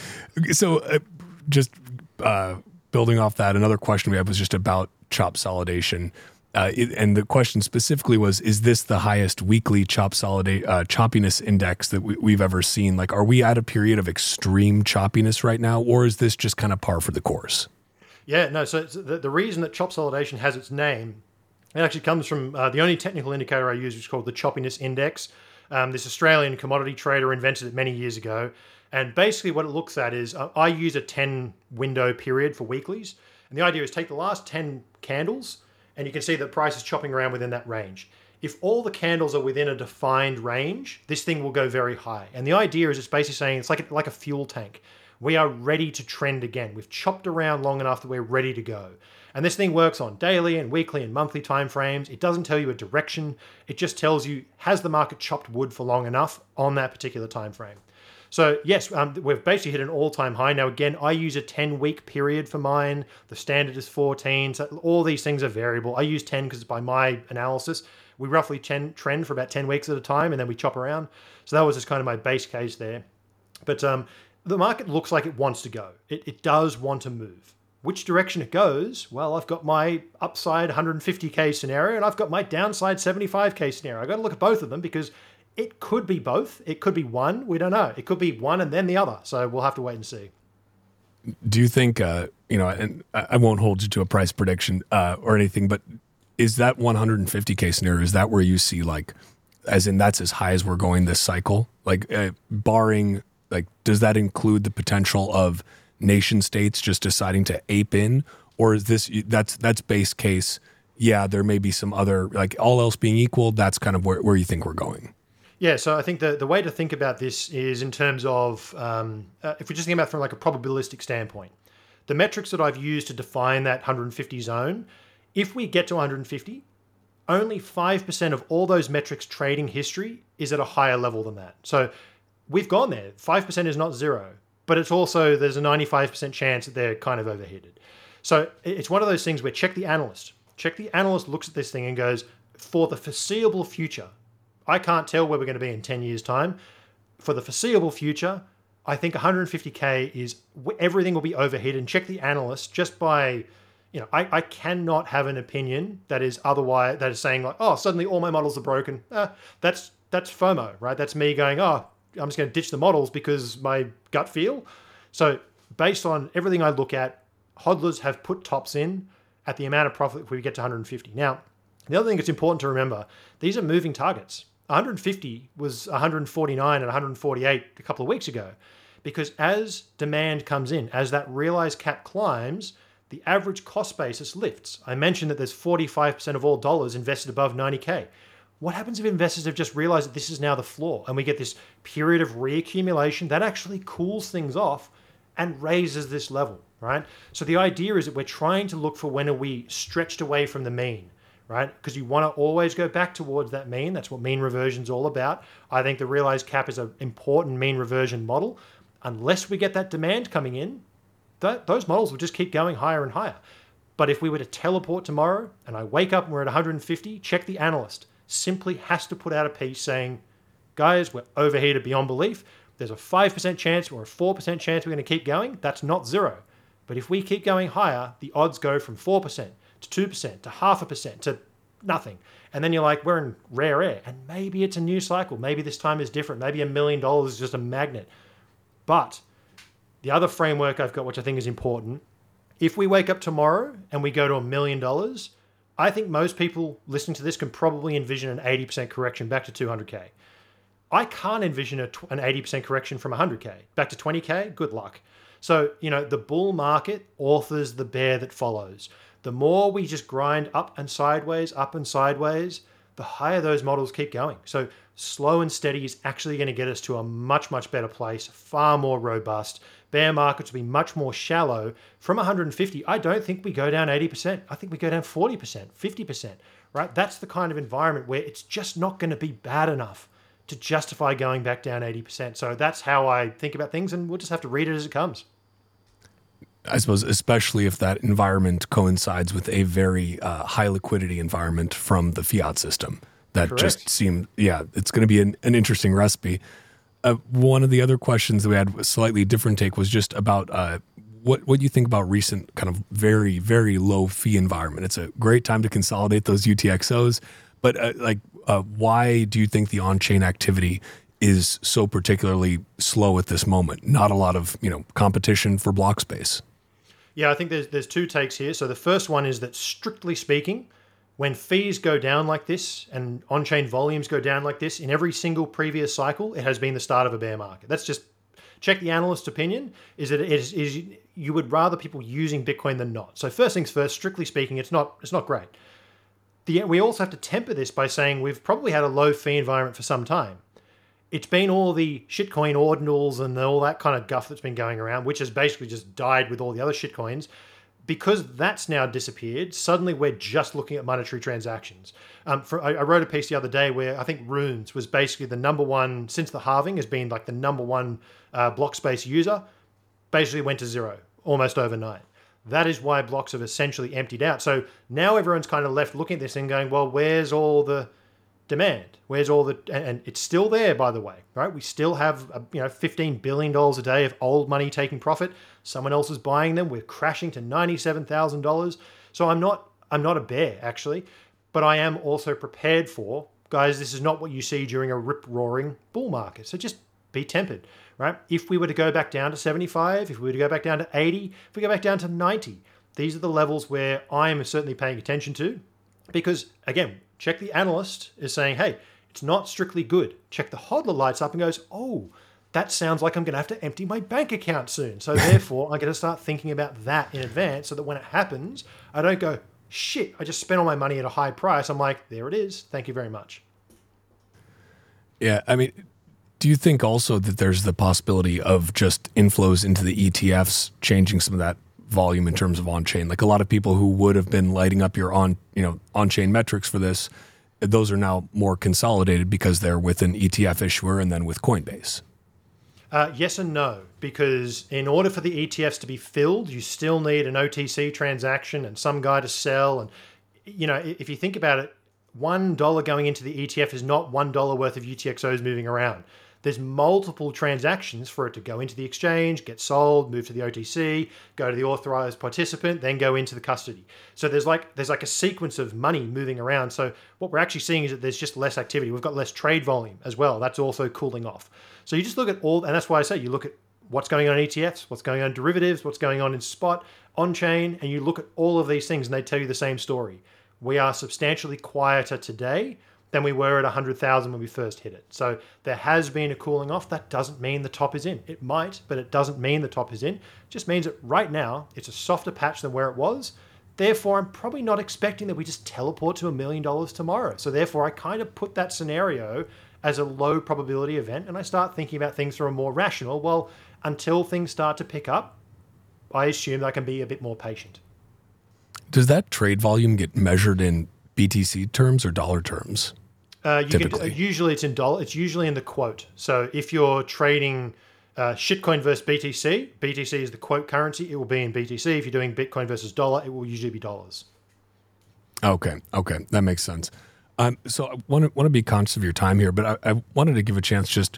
Just building off that, another question we had was just about chopsolidation. And the question specifically was, is this the highest weekly choppiness index that we've ever seen? Like, are we at a period of extreme choppiness right now, or is this just kind of par for the course? Yeah, no. So the reason that chopsolidation has its name, it actually comes from the only technical indicator I use, which is called the choppiness index. This Australian commodity trader invented it many years ago. And basically what it looks at is, I use a 10 window period for weeklies. And the idea is take the last 10 candles, and you can see the price is chopping around within that range. If all the candles are within a defined range, this thing will go very high. And the idea is it's basically saying it's like a fuel tank. We are ready to trend again. We've chopped around long enough that we're ready to go. And this thing works on daily and weekly and monthly timeframes. It doesn't tell you a direction. It just tells you, has the market chopped wood for long enough on that particular time frame? So yes, we've basically hit an all-time high. Now again, I use a 10-week period for mine. The standard is 14. So all these things are variable. I use 10 because by my analysis, we roughly trend for about 10 weeks at a time, and then we chop around. So that was just kind of my base case there. But the market looks like it wants to go. It does want to move. Which direction it goes? Well, I've got my upside 150K scenario, and I've got my downside 75K scenario. I've got to look at both of them because it could be both. It could be one. We don't know. It could be one and then the other. So we'll have to wait and see. Do you think, and I won't hold you to a price prediction or anything, but is that 150K scenario, is that where you see as in that's as high as we're going this cycle? Barring, does that include the potential of nation states just deciding to ape in? Or is that's base case, yeah, there may be some other, like all else being equal, that's kind of where you think we're going. Yeah, so I think the way to think about this is in terms of, if we're just thinking about from like a probabilistic standpoint, the metrics that I've used to define that 150 zone, if we get to 150, only 5% of all those metrics trading history is at a higher level than that. So we've gone there. 5% is not zero, but it's also, there's a 95% chance that they're kind of overheated. So it's one of those things where check the analyst. Check the analyst looks at this thing and goes, for the foreseeable future, I can't tell where we're going to be in 10 years' time. For the foreseeable future, I think 150K is, everything will be overheated. And check the analyst just by, I cannot have an opinion that is otherwise, that is saying like, oh, suddenly all my models are broken. That's FOMO, right? That's me going, oh, I'm just going to ditch the models because my gut feel. So based on everything I look at, hodlers have put tops in at the amount of profit if we get to 150. Now, the other thing that's important to remember, these are moving targets. 150 was 149 and 148 a couple of weeks ago, because as demand comes in, as that realized cap climbs, the average cost basis lifts. I mentioned that there's 45% of all dollars invested above 90K. What happens if investors have just realized that this is now the floor and we get this period of reaccumulation that actually cools things off and raises this level, right? So the idea is that we're trying to look for when are we stretched away from the mean, right? Because you want to always go back towards that mean. That's what mean reversion is all about. I think the realized cap is an important mean reversion model. Unless we get that demand coming in, those models will just keep going higher and higher. But if we were to teleport tomorrow and I wake up and we're at 150, check the analyst. Simply has to put out a piece saying, guys, we're overheated beyond belief. There's a 5% chance or a 4% chance we're going to keep going. That's not zero. But if we keep going higher, the odds go from 4% to 2% to 0.5% to nothing. And then you're like, we're in rare air. And maybe it's a new cycle. Maybe this time is different. Maybe $1 million is just a magnet. But the other framework I've got, which I think is important, if we wake up tomorrow and we go to $1 million, I think most people listening to this can probably envision an 80% correction back to 200K. I can't envision an 80% correction from 100K. Back to 20K, good luck. So, the bull market authors the bear that follows. The more we just grind up and sideways, the higher those models keep going. So slow and steady is actually going to get us to a much, much better place, far more robust. Bear markets will be much more shallow. From 150, I don't think we go down 80%. I think we go down 40%, 50%, right? That's the kind of environment where it's just not going to be bad enough to justify going back down 80%. So that's how I think about things, and we'll just have to read it as it comes. I suppose, especially if that environment coincides with a very high liquidity environment from the fiat system. That Correct. Just seemed, it's going to be an interesting recipe. One of the other questions that we had a slightly different take was just about what you think about recent kind of very, very low fee environment. It's a great time to consolidate those UTXOs, but why do you think the on-chain activity is so particularly slow at this moment? Not a lot of competition for block space. Yeah, I think there's two takes here. So the first one is that, strictly speaking, when fees go down like this and on-chain volumes go down like this, in every single previous cycle, it has been the start of a bear market. That's just, check the analyst's opinion, is that it is you would rather people using Bitcoin than not. So first things first, strictly speaking, it's not great. We also have to temper this by saying we've probably had a low fee environment for some time. It's been all the shitcoin ordinals and all that kind of guff that's been going around, which has basically just died with all the other shitcoins. Because that's now disappeared, suddenly we're just looking at monetary transactions. I wrote a piece the other day where I think Runes was basically the number one, since the halving, has been like the number one block space user, basically went to zero almost overnight. That is why blocks have essentially emptied out. So now everyone's kind of left looking at this and going, well, where's all the demand? Where's all the, and it's still there, by the way, right? We still have, $15 billion a day of old money taking profit. Someone else is buying them. We're crashing to $97,000. So I'm not a bear, actually, but I am also prepared for, guys, this is not what you see during a rip-roaring bull market. So just be tempered, right? If we were to go back down to 75, if we were to go back down to 80, if we go back down to 90, these are the levels where I am certainly paying attention to, because again, check the analyst is saying, hey, it's not strictly good. Check the hodler lights up and goes, oh, that sounds like I'm going to have to empty my bank account soon. So therefore, I'm going to start thinking about that in advance so that when it happens, I don't go, shit, I just spent all my money at a high price. I'm like, there it is. Thank you very much. Yeah, I mean, do you think also that there's the possibility of just inflows into the ETFs changing some of that volume in terms of on-chain? Like a lot of people who would have been lighting up your on-chain metrics for this, those are now more consolidated because they're with an ETF issuer and then with Coinbase. Yes and no, because in order for the ETFs to be filled, you still need an OTC transaction and some guy to sell. And, if you think about it, $1 going into the ETF is not $1 worth of UTXOs moving around. There's multiple transactions for it to go into the exchange, get sold, move to the OTC, go to the authorized participant, then go into the custody. So there's like a sequence of money moving around. So what we're actually seeing is that there's just less activity. We've got less trade volume as well. That's also cooling off. So you just look at all, and that's why I say you look at what's going on in ETFs, what's going on in derivatives, what's going on in spot, on-chain, and you look at all of these things and they tell you the same story. We are substantially quieter today than we were at 100,000 when we first hit it. So there has been a cooling off. That doesn't mean the top is in. It might, but it doesn't mean the top is in. It just means that right now it's a softer patch than where it was. Therefore, I'm probably not expecting that we just teleport to $1 million tomorrow. So therefore, I kind of put that scenario as a low probability event and I start thinking about things from a more rational, well, until things start to pick up, I assume that I can be a bit more patient. Does that trade volume get measured in BTC terms or dollar terms? Usually it's in dollar. It's usually in the quote. So if you're trading shitcoin versus BTC, BTC is the quote currency. It will be in BTC. If you're doing Bitcoin versus dollar, it will usually be dollars. Okay, that makes sense. So I want to be conscious of your time here, but I wanted to give a chance. Just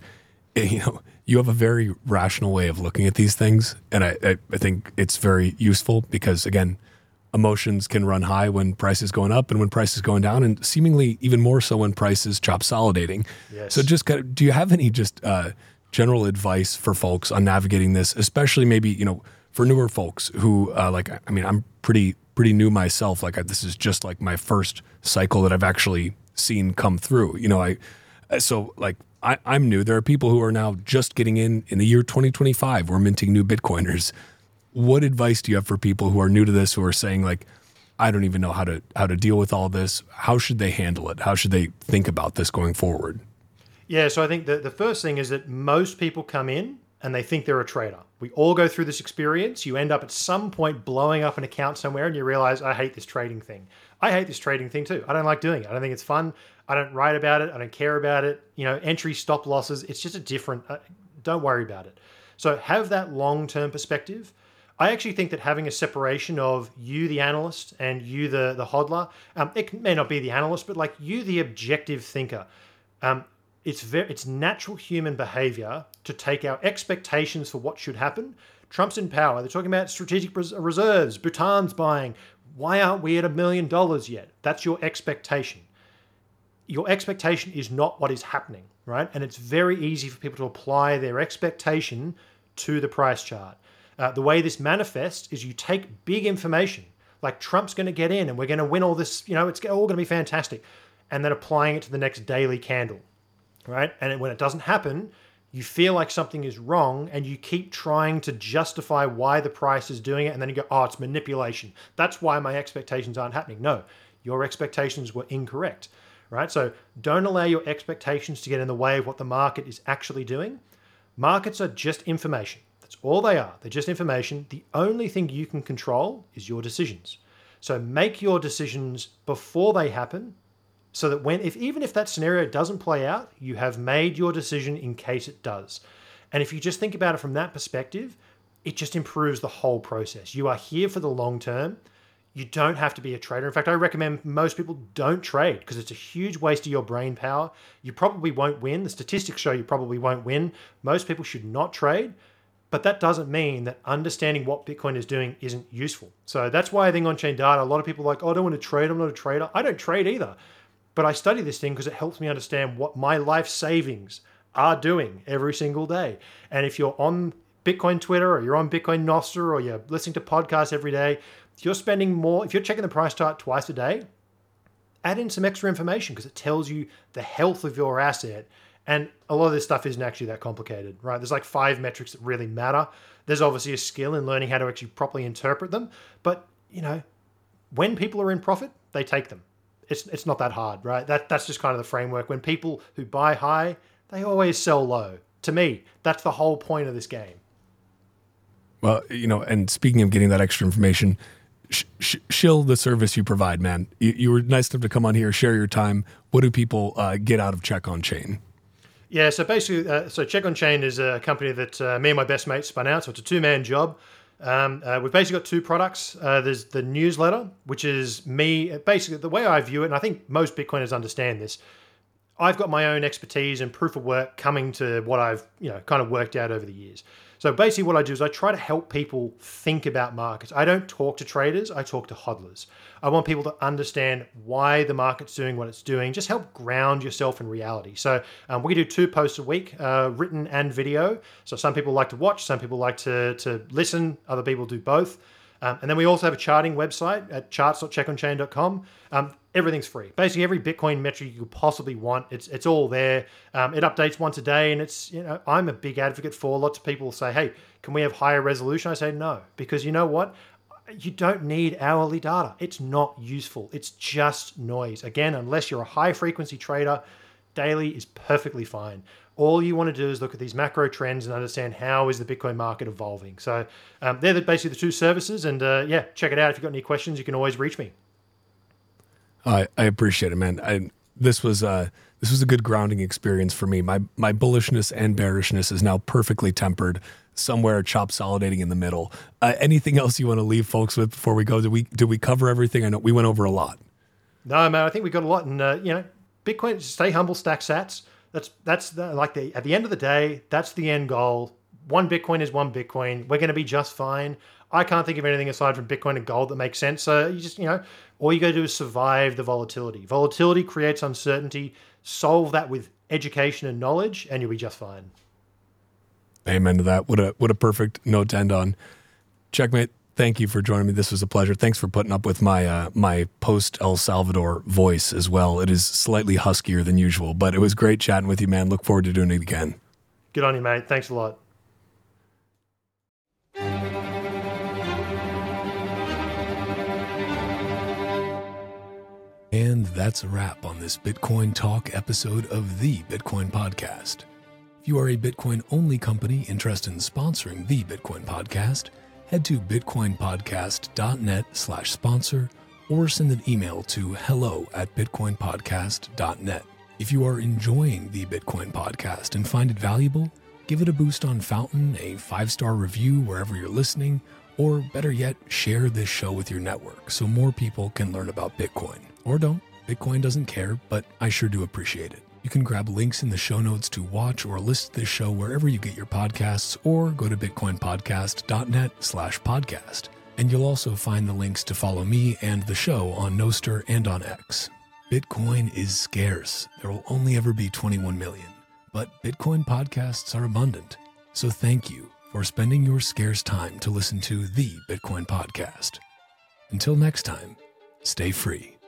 you have a very rational way of looking at these things, and I think it's very useful because again, emotions can run high when price is going up and when price is going down, and seemingly even more so when price is chop solidating. Yes. So just do you have any just general advice for folks on navigating this, especially maybe, for newer folks who I'm pretty new myself. This is just like my first cycle that I've actually seen come through. I'm new. There are people who are now just getting in the year 2025. We're minting new Bitcoiners. What advice do you have for people who are new to this, who are saying I don't even know how to deal with all this? How should they handle it? How should they think about this going forward? Yeah, so I think the first thing is that most people come in and they think they're a trader. We all go through this experience. You end up at some point blowing up an account somewhere and you realize, I hate this trading thing. I hate this trading thing too. I don't like doing it. I don't think it's fun. I don't write about it. I don't care about it. Entry, stop losses. It's just a different, don't worry about it. So have that long-term perspective. I actually think that having a separation of you, the analyst, and you, the hodler, it may not be the analyst, but you, the objective thinker, it's natural human behavior to take our expectations for what should happen. Trump's in power. They're talking about strategic reserves, Bhutan's buying. Why aren't we at $1 million yet? That's your expectation. Your expectation is not what is happening, right? And it's very easy for people to apply their expectation to the price chart. The way this manifests is you take big information, like Trump's going to get in and we're going to win all this, it's all going to be fantastic, and then applying it to the next daily candle, right? And when it doesn't happen, you feel like something is wrong and you keep trying to justify why the price is doing it, and then you go, oh, it's manipulation. That's why my expectations aren't happening. No, your expectations were incorrect, right? So don't allow your expectations to get in the way of what the market is actually doing. Markets are just information. That's all they are. They're just information. The only thing you can control is your decisions. So make your decisions before they happen, so that even if that scenario doesn't play out, you have made your decision in case it does. And if you just think about it from that perspective, it just improves the whole process. You are here for the long term. You don't have to be a trader. In fact, I recommend most people don't trade because it's a huge waste of your brain power. You probably won't win. The statistics show you probably won't win. Most people should not trade. But that doesn't mean that understanding what Bitcoin is doing isn't useful. So that's why I think on-chain data, a lot of people are like, oh, I don't want to trade. I'm not a trader. I don't trade either. But I study this thing because it helps me understand what my life savings are doing every single day. And if you're on Bitcoin Twitter or you're on Bitcoin Nostr or you're listening to podcasts every day, if you're spending more, if you're checking the price chart twice a day, add in some extra information because it tells you the health of your asset. And a lot of this stuff isn't actually that complicated, right? There's 5 metrics that really matter. There's obviously a skill in learning how to actually properly interpret them. But, when people are in profit, they take them. It's not that hard, right? That's just kind of the framework. When people who buy high, they always sell low. To me, that's the whole point of this game. Well, and speaking of getting that extra information, shill the service you provide, man. You were nice enough to come on here, share your time. What do people get out of Check On Chain? Yeah, so basically, Check On Chain is a company that me and my best mate spun out. So it's a two-man job. We've basically got two products. There's the newsletter, which is me. Basically, the way I view it, and I think most Bitcoiners understand this, I've got my own expertise and proof of work coming to what I've kind of worked out over the years. So basically what I do is I try to help people think about markets. I don't talk to traders, I talk to hodlers. I want people to understand why the market's doing what it's doing. Just help ground yourself in reality. So we do 2 posts a week, written and video. So some people like to watch, some people like to listen, other people do both. And then we also have a charting website at charts.checkonchain.com. Everything's free. Basically, every Bitcoin metric you could possibly want, it's all there. It updates once a day, and it's I'm a big advocate for. Lots of people say, "Hey, can we have higher resolution?" I say no, because you know what? You don't need hourly data. It's not useful. It's just noise. Again, unless you're a high frequency trader, daily is perfectly fine. All you want to do is look at these macro trends and understand how is the Bitcoin market evolving. So they're basically the 2 services. And check it out. If you've got any questions, you can always reach me. I appreciate it, man. This was a good grounding experience for me. My bullishness and bearishness is now perfectly tempered, somewhere chop-solidating in the middle. Anything else you want to leave folks with before we go? Did we cover everything? I know we went over a lot. No, man, I think we got a lot. And, Bitcoin, stay humble, stack sats. At the end of the day, that's the end goal. One Bitcoin is one Bitcoin. We're going to be just fine. I can't think of anything aside from Bitcoin and gold that makes sense. So you just, all you got to do is survive the volatility. Volatility creates uncertainty. Solve that with education and knowledge, and you'll be just fine. Amen to that. What a perfect note to end on. Checkmate, thank you for joining me. This was a pleasure. Thanks for putting up with my post El Salvador voice as well. It is slightly huskier than usual, but it was great chatting with you, man. Look forward to doing it again. Good on you, mate. Thanks a lot. And that's a wrap on this Bitcoin Talk episode of the Bitcoin Podcast. If you are a Bitcoin-only company interested in sponsoring the Bitcoin Podcast, head to bitcoinpodcast.net/sponsor or send an email to hello@bitcoinpodcast.net. If you are enjoying the Bitcoin Podcast and find it valuable, give it a boost on Fountain, a 5-star review wherever you're listening, or better yet, share this show with your network so more people can learn about Bitcoin. Or don't. Bitcoin doesn't care, but I sure do appreciate it. You can grab links in the show notes to watch or listen to this show wherever you get your podcasts, or go to bitcoinpodcast.net/podcast. And you'll also find the links to follow me and the show on Nostr and on X. Bitcoin is scarce. There will only ever be 21 million, but Bitcoin podcasts are abundant. So thank you for spending your scarce time to listen to the Bitcoin Podcast. Until next time, stay free.